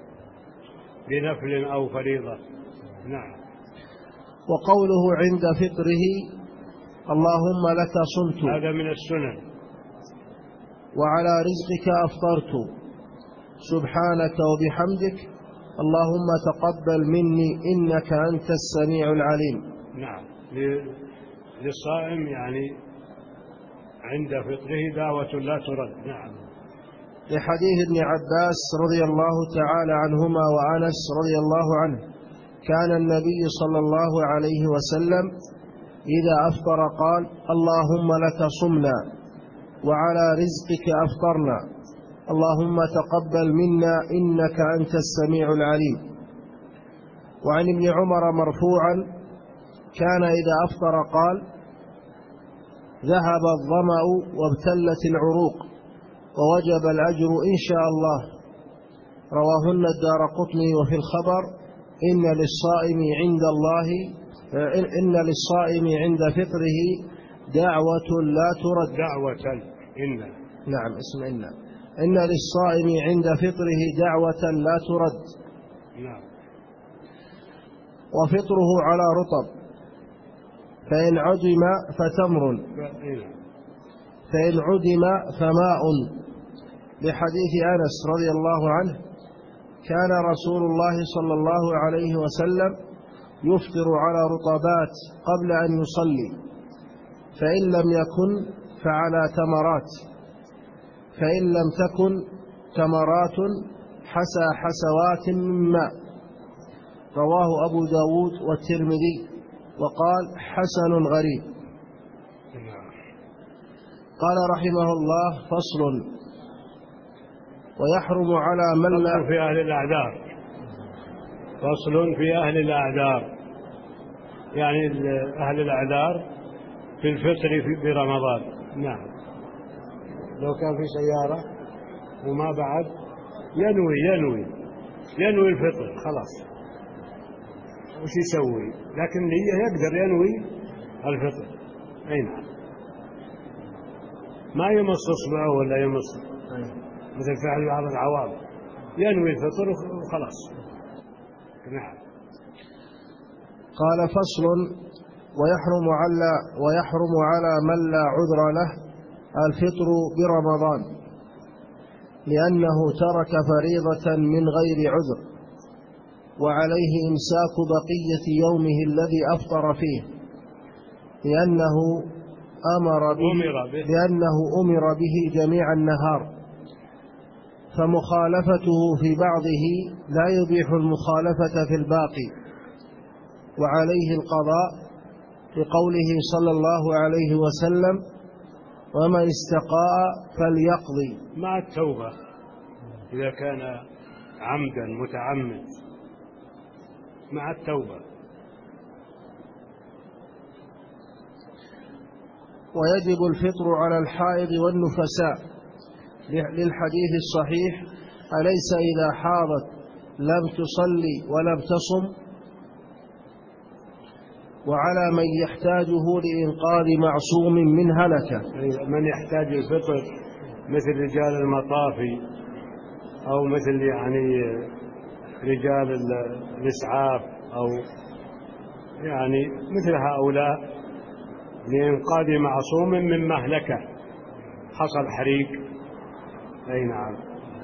بنفل أو فريضة. نعم. وقوله عند فطره: اللهم لك صمت. هذا من السنن. وعلى رزقك أفطرت. سبحانك وبحمدك اللهم تقبل مني إنك أنت السميع العليم. نعم. للصائم يعني عند فطره دعوة لا ترد. نعم. لحديث ابن عباس رضي الله تعالى عنهما وأنس رضي الله عنه: كان النبي صلى الله عليه وسلم إذا أفطر قال: اللهم لك صمنا وعلى رزقك أفطرنا اللهم تقبل منا إنك أنت السميع العليم. وعن ابن عمر مرفوعا كان إذا أفطر قال: ذهب الظمأ وابتلت العروق ووجب الأجر إن شاء الله. رواهن الدارقطني. وفي الخبر: إن للصائم عند الله إن للصائم عند فطره دعوة لا ترد. دعوة إن نعم اسم إن إن للصائم عند فطره دعوة لا ترد. نعم. وفطره على رطب، فإن عدم فتمر، فإن عدم فماء، لحديث أنس رضي الله عنه: كان رسول الله صلى الله عليه وسلم يفطر على رطبات قبل أن يصلي، فإن لم يكن فعلى تمرات، فإن لم تكن تمرات حسى حسوات من ماء. رواه أبو داود والترمذي وقال: حسن غريب. قال رحمه الله: فصل. ويحرم على من لا في أهل الأعذار. فصل في أهل الأعذار، يعني أهل الأعذار في الفطر في رمضان. نعم. لو كان في سيارة وما بعد ينوي ينوي ينوي الفطر خلاص، وش يسوي؟ لكن اللي يقدر ينوي الفطر. أي نعم. ما يمص اصبعه ولا يمص مثل فعل بعض العوام، ينوي الفطر وخلاص. نعم. قال: فصل. ويحرم على ويحرم على من لا عذر له الفطر برمضان، لأنه ترك فريضة من غير عذر، وعليه إمساك بقية يومه الذي أفطر فيه، لأنه أمر به, لأنه أمر به جميع النهار، فمخالفته في بعضه لا يبيح المخالفة في الباقي، وعليه القضاء لقوله صلى الله عليه وسلم: ومن استقاء فليقضي. مع التوبة إذا كان عمدا متعمد، مع التوبة. ويجب الفطر على الحائض والنفساء، للحديث الصحيح: أليس إذا حاضت لم تصلي ولم تصم؟ وعلى من يحتاجه لإنقاذ معصوم من هلكة. من يحتاج الفطر مثل رجال المطافي، أو مثل يعني رجال الإسعاف، أو يعني مثل هؤلاء، لإنقاذ معصوم من مهلكة، حصل حريق. أي نعم.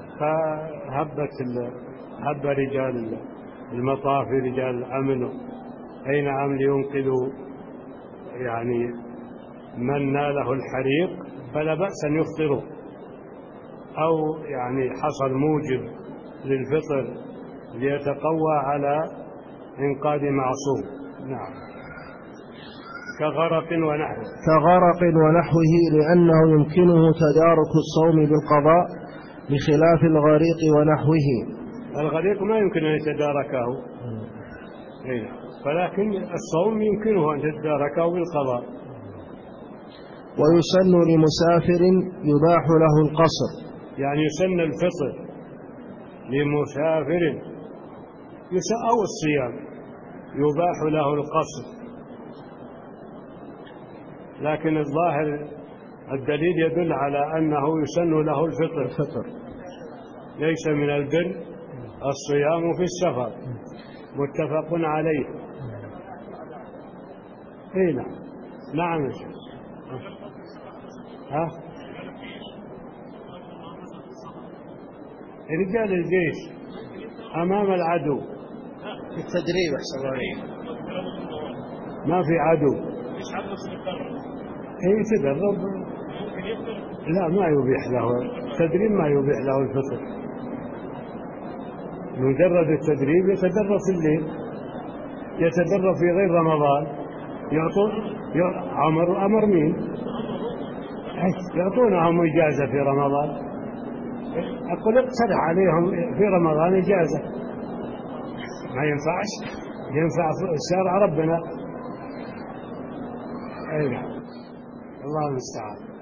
فهبت هب رجال المطافي رجال الأمن، أي نعم، لينقذوا يعني من ناله الحريق، فلا بأس أن يفطروا. أو يعني حصل موجب للفطر ليتقوى على إنقاذ معصوم. نعم. كغرق ونحوه كغرق ونحوه لأنه يمكنه تدارك الصوم بالقضاء، بخلاف الغريق ونحوه. الغريق ما يمكن أن يتداركه، ولكن الصوم يمكنه أن تتداركه بالقضاء. ويسن لمسافر يباح له القصر، يعني يسن الفطر لمسافر أو الصيام يباح له القصر، لكن الظاهر الدليل يدل على أنه يسن له الفطر. الفطر ليس من البر الصيام في السفر، متفق عليه. اي نعم. نعم يا شيخ. ها رجال الجيش امام العدو في التدريب احسن عليه، ما في عدو، اي تدرب. لا ما يبيح له التدريب، ما يبيح له الفطر. مجرد التدريب يتدرب في الليل، يتدرب في غير رمضان. يعطون أمر أمر مين؟ يعطونهم إجازة في رمضان. أقول اقترح عليهم في رمضان إجازة، ما ينفعش. ينفع شرع ربنا. أيوة. الله المستعان.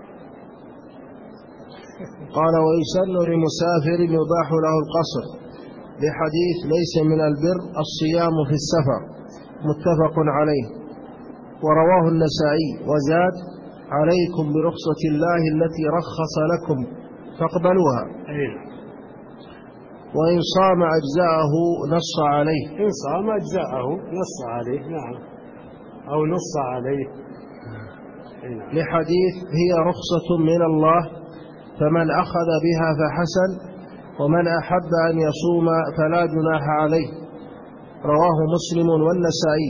قال ويسن لمسافر يباح له القصر لحديث ليس من البر الصيام في السفر متفق عليه، ورواه النسائي وزاد عليكم برخصة الله التي رخص لكم فاقبلوها. أيوة. وإن صام أجزاءه نص عليه. إن صام أجزاءه نص عليه. نعم. أو نص عليه. نعم. لحديث هي رخصة من الله فمن أخذ بها فحسن ومن أحب أن يصوم فلا جناح عليه، رواه مسلم والنسائي.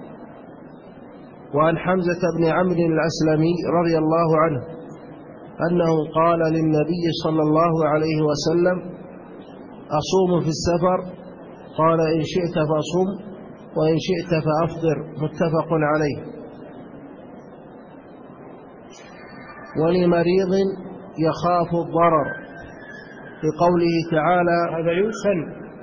وعن حمزة بن عمرو الأسلمي رضي الله عنه أنه قال للنبي صلى الله عليه وسلم أصوم في السفر؟ قال إن شئت فصم وإن شئت فأفطر، متفق عليه. ولمريض يخاف الضرر لقوله تعالى هذا يسن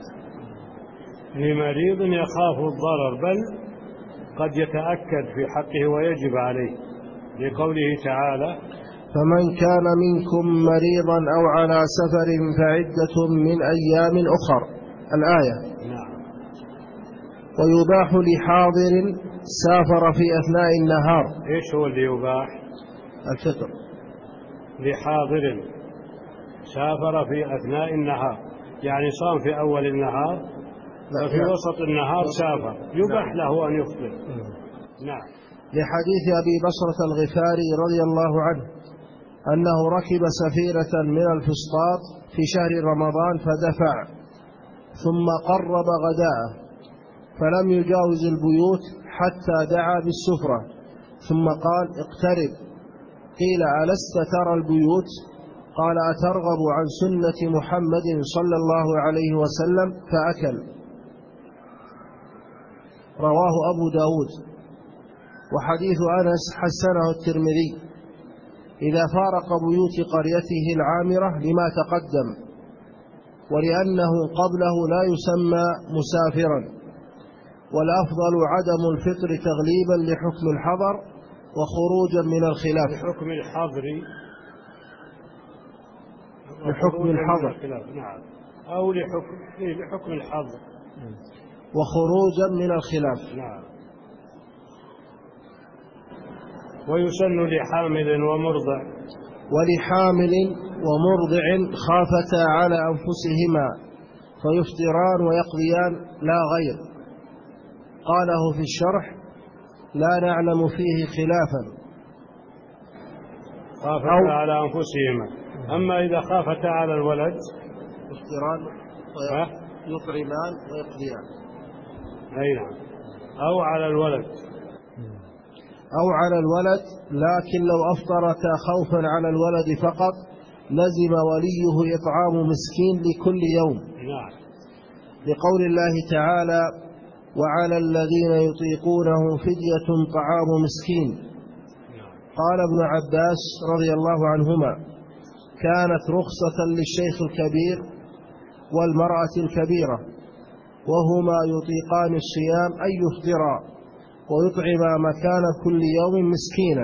لمريض يخاف الضرر، بل قد يتأكد في حقه ويجب عليه لقوله تعالى فمن كان منكم مريضا أو على سفر فعدة من أيام أخر، الآية. نعم. ويباح لحاضر سافر في أثناء النهار. إيش هو اللي يباح؟ الفطر. لحاضر سافر في أثناء النهار، يعني صام في أول النهار وفي نعم. وسط النهار سافر، يباح نعم. له أن يفطر. نعم. لحديث أبي بصرة الغفاري رضي الله عنه أنه ركب سفينة من الفسطاط في شهر رمضان فدفع ثم قرب غداءه فلم يجاوز البيوت حتى دعا بالسفرة ثم قال اقترب، قيل ألست ترى البيوت؟ قال أترغب عن سنة محمد صلى الله عليه وسلم؟ فأكل. رواه أبو داود. وحديث أنس حسنه الترمذي إذا فارق بيوت قريته العامرة لما تقدم، ولأنه قبله لا يسمى مسافرا، والأفضل عدم الفطر تغليبا لحكم الحضر وخروجا من الخلاف. لحكم الحظر لحكم الحظر. نعم. أو لحكم لحكم الحظر وخروجا من الخلاف. نعم. ويسن لحامل ومرضع. ولحامل ومرضع خافتا على أنفسهما فيفطران ويقضيان لا غير. قاله في الشرح لا نعلم فيه خلافا. خافتا على أنفسهما. أما إذا خافتا على الولد يفطران ويطعمان ويقضيان. أي نعم. أو على الولد أو على الولد، لكن لو أفطرتا خوفا على الولد فقط لزم وليه إطعام مسكين لكل يوم. نعم. لقول الله تعالى وعلى الذين يطيقونه فدية طعام مسكين. قال ابن عباس رضي الله عنهما كانت رخصة للشيخ الكبير والمرأة الكبيرة وهما يطيقان الصيام أن يفطرا ويطعما مكان كل يوم مسكينا.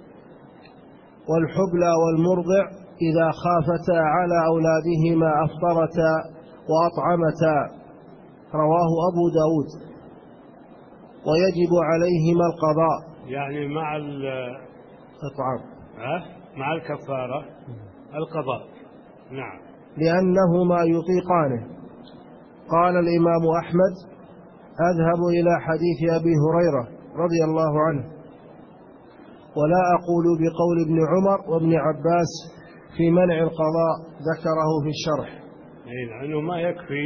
والحبلى والمرضع إذا خافتا على أولادهما أفطرتا وأطعمتا، رواه أبو داود. ويجب عليهما القضاء، يعني مع الإطعام مع الكفارة القضاء. نعم. لأنهما يطيقانه. قال الإمام أحمد أذهب إلى حديث أبي هريرة رضي الله عنه، ولا أقول بقول ابن عمر وابن عباس في منع القضاء، ذكره في الشرح. لأنه ما يكفي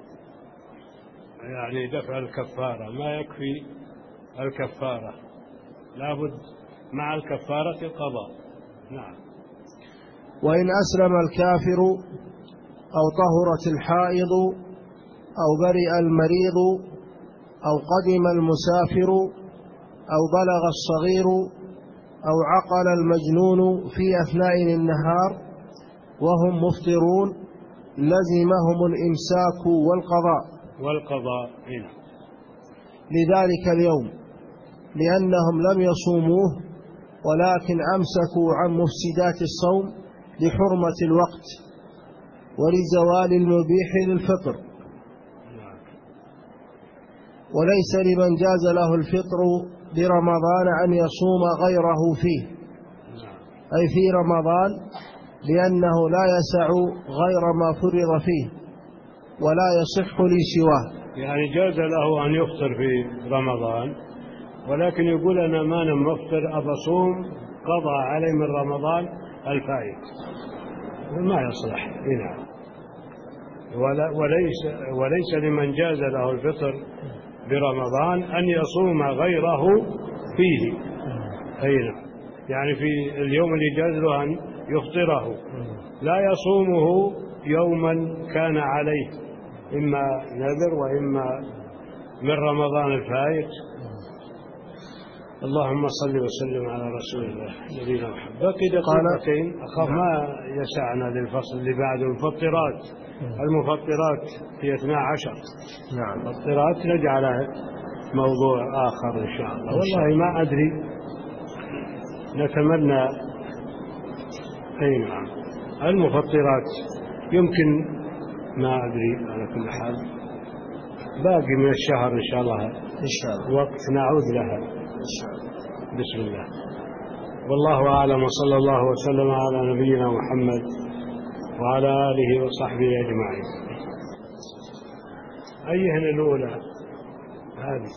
يعني دفع الكفارة، ما يكفي الكفارة، لابد مع الكفارة القضاء. نعم. وإن أسلم الكافر أو طهرت الحائض أو برئ المريض أو قدم المسافر أو بلغ الصغير أو عقل المجنون في أثناء النهار وهم مفطرون لزمهم الإمساك والقضاء. والقضاء هنا. لذلك اليوم، لأنهم لم يصوموه ولكن أمسكوا عن مفسدات الصوم لحرمة الوقت ولزوال المبيح للفطر، وليس لمن جاز له الفطر برمضان أن يصوم غيره فيه، أي في رمضان، لأنه لا يسع غير ما فرض فيه ولا يصح لي سواه. يعني جاز له أن يفطر في رمضان، ولكن يقول أنا ما أنا مفطر أبصوم قضى علي من رمضان الفائت، ما يصلح. نعم. وليس, وليس لمن جاز له الفطر برمضان أن يصوم غيره فيه. أي نعم. يعني في اليوم اللي جاز له أن يفطره لا يصومه يوما كان عليه إما نذر وإما من رمضان الفائت. اللهم صل وسلم على رسول الله نبينا محمد. بقي دقيقتين أخاف ما يسعنا للفصل اللي بعده. المفطرات المفطرات في اثنا عشر. نعم. المفطرات نجعلها موضوع آخر إن شاء الله. والله ما أدري، نتمنى. أي نعم. المفطرات يمكن، ما أدري، على كل حال باقي من الشهر إن شاء الله إن شاء الله وقت نعود لها إن شاء الله. بسم الله. والله أعلم، وصلى الله وسلم على نبينا محمد وعلى آله وصحبه أجمعين. أيهن الأولى هذه؟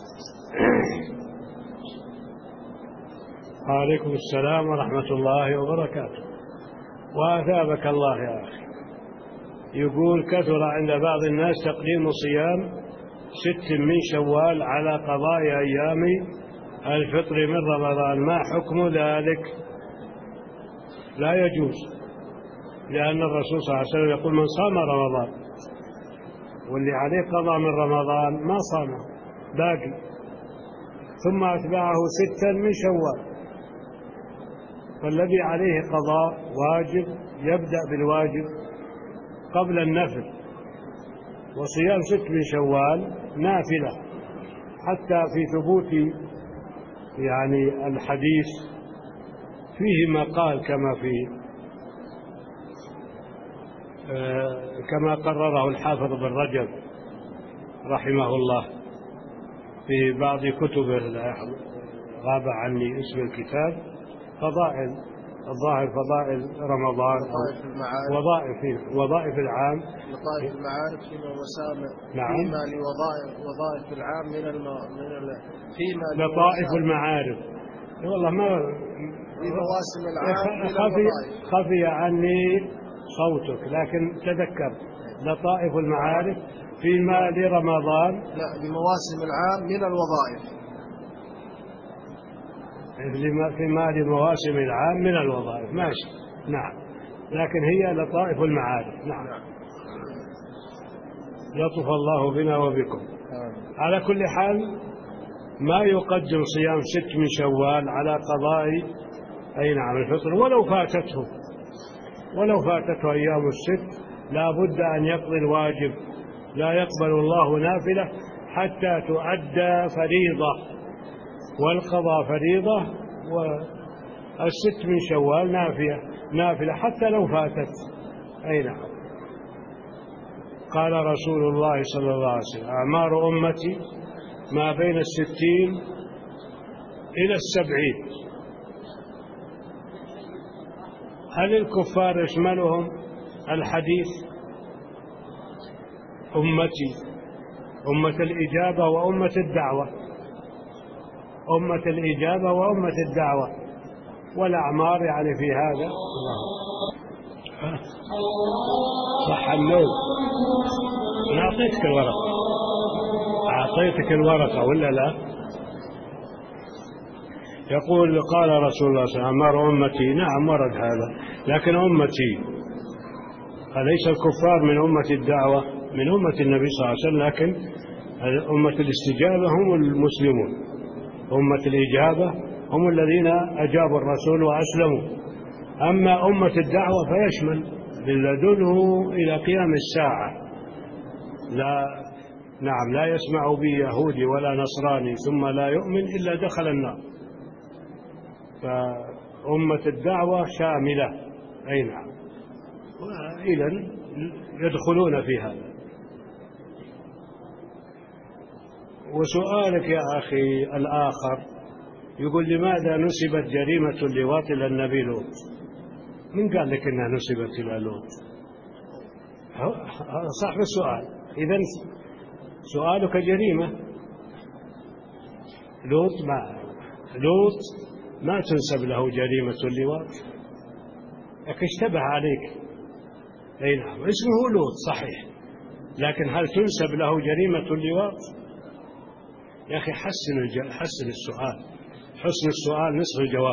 وعليكم السلام ورحمة الله وبركاته. وأثابك الله يا أخي. يقول كثر عند بعض الناس تقديم صيام ست من شوال على قضاء أيام الفطر من رمضان، ما حكم ذلك؟ لا يجوز، لأن الرسول صلى الله عليه وسلم يقول من صام رمضان واللي عليه قضاء من رمضان ما صام باقي، ثم أتبعه ستا من شوال، فالذي عليه قضاء واجب يبدأ بالواجب قبل النفل. وصيام ست من شوال نافلة، حتى في ثبوت يعني الحديث فيه ما قال كما في آه كما قرره الحافظ بن رجب رحمه الله في بعض كتبه، غاب عني اسم الكتاب، فضائل الظاهر فضائل رمضان، لطائف المعارف، وظائف وظائف العام، لطائف المعارف فيما وسامع. نعم. فيما لوظائف وظائف العام من الم... من ال... فيما لطائف المعارف. والله ما في مواسم العام من خفي, الوظائف. خفي عني صوتك، لكن تذكر لطائف المعارف فيما لرمضان. لا، لمواسم العام من الوظائف، في مال مواسم العام من الوظائف. ماشي. نعم. لكن هي لطائف المعارف. نعم. لطف الله بنا وبكم. على كل حال ما يقدم صيام ست من شوال على قضاء أي نعم الفطر، ولو فاتته ولو فاتته أيام الست لا بد أن يقضي الواجب. لا يقبل الله نافلة حتى تؤدى فريضة، والقضاء فريضة، والست من شوال نافلة نافلة حتى لو فاتت. أي نعم. قال رسول الله صلى الله عليه وسلم أعمار أمتي ما بين الستين إلى السبعين. هل الكفار يشملهم الحديث؟ أمتي أمة الإجابة وأمة الدعوة، أمة الإجابة وأمة الدعوة، والأعمار يعني في هذا. صح النوم. أنا أعطيتك الورقة أعطيتك الورقة ولا لا؟ يقول قال رسول الله صلى الله عليه وسلم أعمار أمتي. نعم ورد هذا، لكن أمتي أليس الكفار من أمة الدعوة من أمة النبي صلى الله عليه وسلم، لكن أمة الاستجابة هم المسلمون، أمة الإجابة هم الذين أجابوا الرسول وأسلموا. أما أمة الدعوة فيشمل من لدنه إلى قيام الساعة، لا نعم، لا يسمع بي يهودي ولا نصراني ثم لا يؤمن إلا دخل النار. فأمة الدعوة شاملة، أي نعم، وإذن يدخلون في هذا. وسؤالك يا أخي الآخر يقول لماذا نسبت جريمة اللواط إلى النبي لوط؟ من قال لك أنها نسبت إلى لوط؟ هذا صاحب السؤال. إذن سؤالك جريمة. لوط ما لوط ما تنسب له جريمة اللواط، لكن اشتبه عليك. أي نعم، اسمه لوط صحيح، لكن هل تنسب له جريمة اللواط؟ يا أخي حسن الج... حسن السؤال، حسن السؤال نصف الجواب.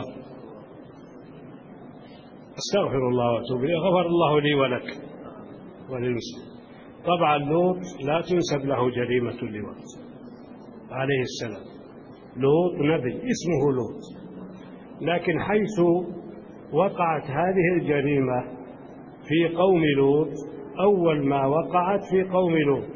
أستغفر الله وأتوب إليه، غفر الله لي ولك وللمسلمين. طبعا لوط لا تنسب له جريمة اللواط عليه السلام. لوط نبي اسمه لوط، لكن حيث وقعت هذه الجريمة في قوم لوط، أول ما وقعت في قوم لوط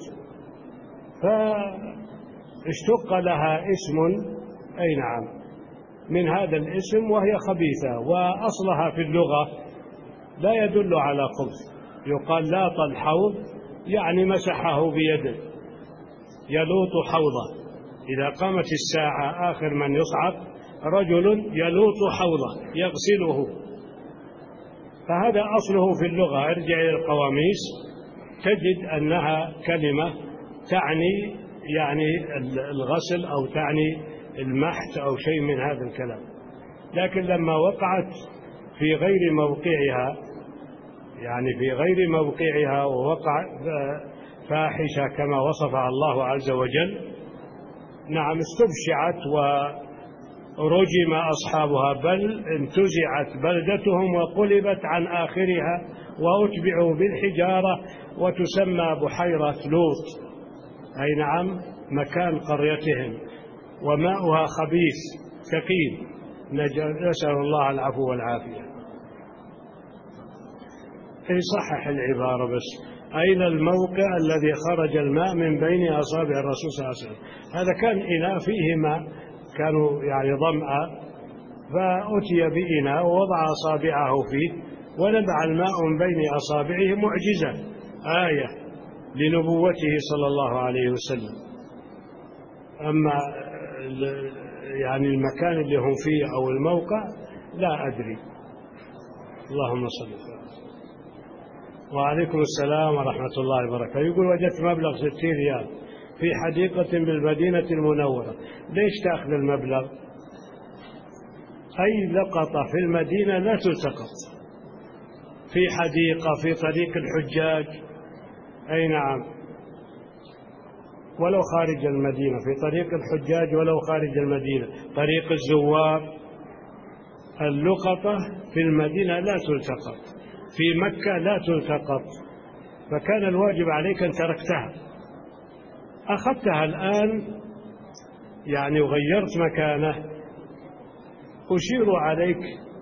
فاشتق لها اسم، أي نعم، من هذا الاسم، وهي خبيثة، وأصلها في اللغة لا يدل على خبث. يقال لاط الحوض يعني مسحه بيده، يلوط حوضه. إذا قامت الساعة آخر من يصعد رجل يلوط حوضه يغسله، فهذا أصله في اللغة. ارجع إلى القواميس تجد أنها كلمة تعني يعني الغسل أو تعني المحت أو شيء من هذا الكلام. لكن لما وقعت في غير موقعها، يعني في غير موقعها، ووقع فاحشة كما وصفها الله عز وجل، نعم، استبشعت ورجم أصحابها، بل انتزعت بلدتهم وقلبت عن آخرها وأتبعوا بالحجارة، وتسمى بحيرة لوط، أي نعم، مكان قريتهم، وماؤها خبيث ثقيل، نسأل الله العفو والعافية. يصحح العبارة بس، أين الموقع الذي خرج الماء من بين أصابع الرسول صلى الله عليه وسلم؟ هذا كان إناء فيه ماء، كانوا يعني ظمأ، فأتي بإناء ووضع أصابعه فيه ونبع الماء من بين أصابعه، معجزة، آية لنبوته صلى الله عليه وسلم. أما يعني المكان اللي هم فيه أو الموقع لا أدري. اللهم صل وسلم. وعليكم السلام ورحمة الله وبركاته. يقول وجدت مبلغ ستين ريال في حديقة بالمدينة المنورة، ليش تأخذ المبلغ؟ أي لقطة في المدينة لا تلتقط، في حديقة، في طريق الحجاج، أي نعم، ولو خارج المدينة، في طريق الحجاج ولو خارج المدينة، طريق الزوار، اللقطة في المدينة لا تلتقط، في مكة لا تلتقط، فكان الواجب عليك أن تركتها. أخذتها الآن يعني وغيرت مكانه، أشير عليك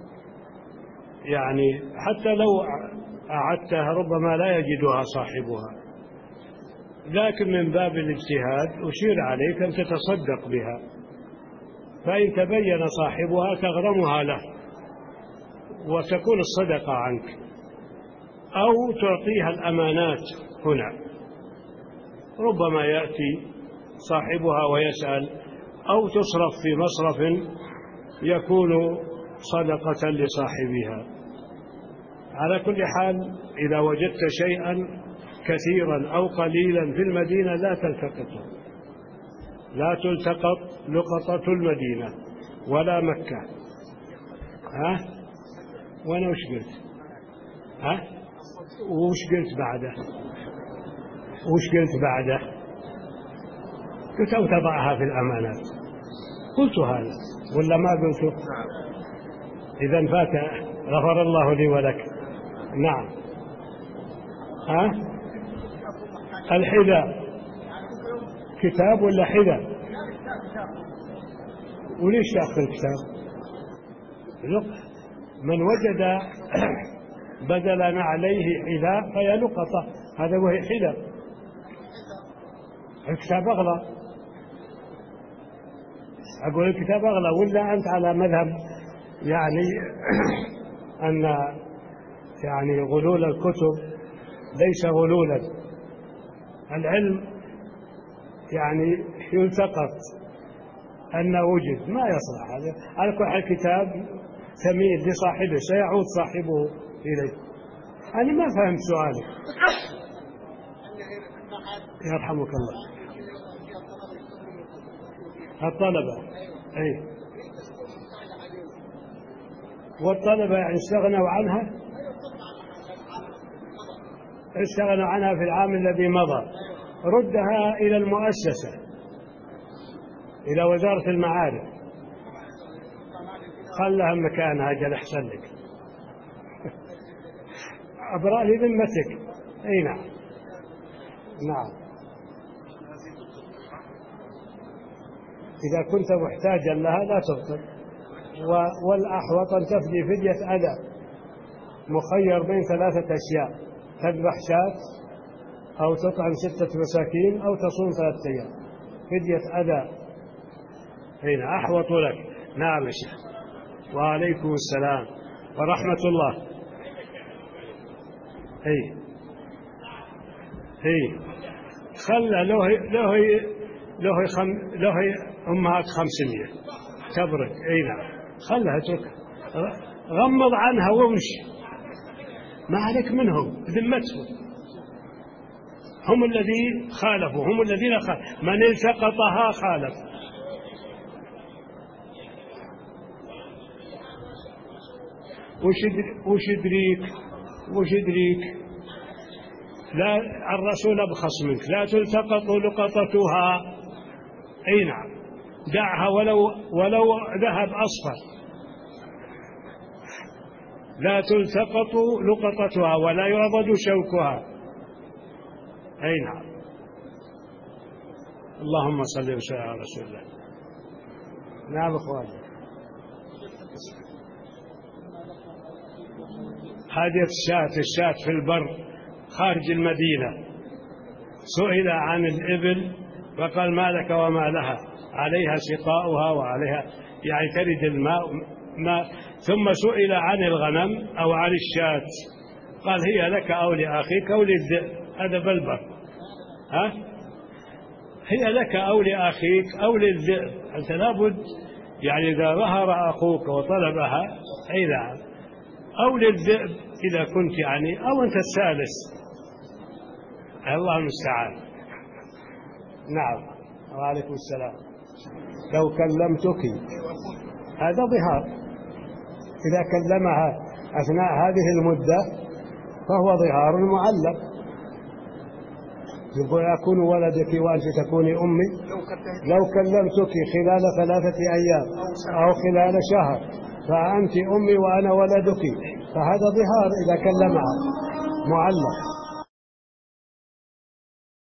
يعني حتى لو أعدتها ربما لا يجدها صاحبها، لكن من باب الاجتهاد أشير عليك أن تتصدق بها، فإن تبين صاحبها تغرمها له وتكون الصدقة عنك، أو تعطيها الأمانات هنا، ربما يأتي صاحبها ويسأل، أو تصرف في مصرف يكون صدقة لصاحبها. على كل حال إذا وجدت شيئا كثيرا أو قليلا في المدينة لا تلتقطه، لا تلتقط لقطة المدينة ولا مكة. ها؟ وأنا وش قلت؟ ها؟ وش قلت بعده؟ وش قلت بعده؟ قلت أو تضعها في الأمانات، قلت هذا ولا ما قلت؟ إذا فات، غفر الله لي ولك. نعم. ها؟ الحذاء كتاب ولا حذاء؟ وليش تأخذ الكتاب؟ من وجد بدلا عليه حذاء فهي لقطة، هذا وهي حذاء. الكتاب أغلى. أقول الكتاب أغلى، ولا أنت على مذهب يعني أن يعني غلول الكتب ليس غلولا؟ العلم يعني يلتقط أن وجد، ما يصلح هذا. على كل حال كتاب ثمين لصاحبه، سيعود صاحبه إليه. أنا ما فهمت سؤالك. يرحمك الله. الطلبة أي، والطلبة يعني استغنوا عنها، استغنوا عنها في العام الذي مضى. ردها إلى المؤسسة، إلى وزارة المعارف، خلها مكانها جل أحسن لك. أبرأ لذمتك. أي نعم نعم. إذا كنت محتاجا لها لا تبطل. والأحوط أن تفدي فدية أذى، مخير بين ثلاثة أشياء: تذبح شاة، أو تطعم ستة مساكين، أو تصوم ثلاثة أيام. فدية أذى هنا أحوط لك. نعم يا شيخ. وعليكم السلام ورحمة الله. هي هي خلى له له له خم له أمهات خمسمية تبرد. أي نعم، خلها اتركها، غمض عنها وامشي، ما عليك منهم، ذمتهم. هم الذين خالفوا، هم الذين خالفوا، من التقطها خالف. وش يدريك وش يدريك لا، الرسول أبخص منك. لا تلتقط لقطتها. أي نعم، دعها ولو ولو ذهب أصفر. لا تلتقط لقطتها ولا يعضد شوكها. أي نعم. اللهم صل وسلم على رسول الله. نعم أخواني. هذه الشاة الشاة في البر خارج المدينة، سئل عن الإبل فقال: ما لك وما لها؟ عليها سقاؤها وعليها يعني ترد الماء ما. ثم سئل عن الغنم أو عن الشاة، قال: هي لك أو لأخيك أو للذئب. هذا بالبر، ها؟ هي لك أو لأخيك أو للذئب. أنت لابد يعني إذا ظهر أخوك وطلبها، أي نعم، أو للذئب إذا كنت يعني، أو أنت الثالث. الله المستعان. نعم. وعليكم السلام. لو كلمتك، هذا ظهار. إذا كلمها أثناء هذه المدة فهو ظهار معلق. يقول: أكون ولدك وأنت تكوني أمي. لو كلمتك خلال ثلاثة أيام أو خلال شهر فأنت أمي وأنا ولدك، فهذا ظهار إذا كلمها معلق.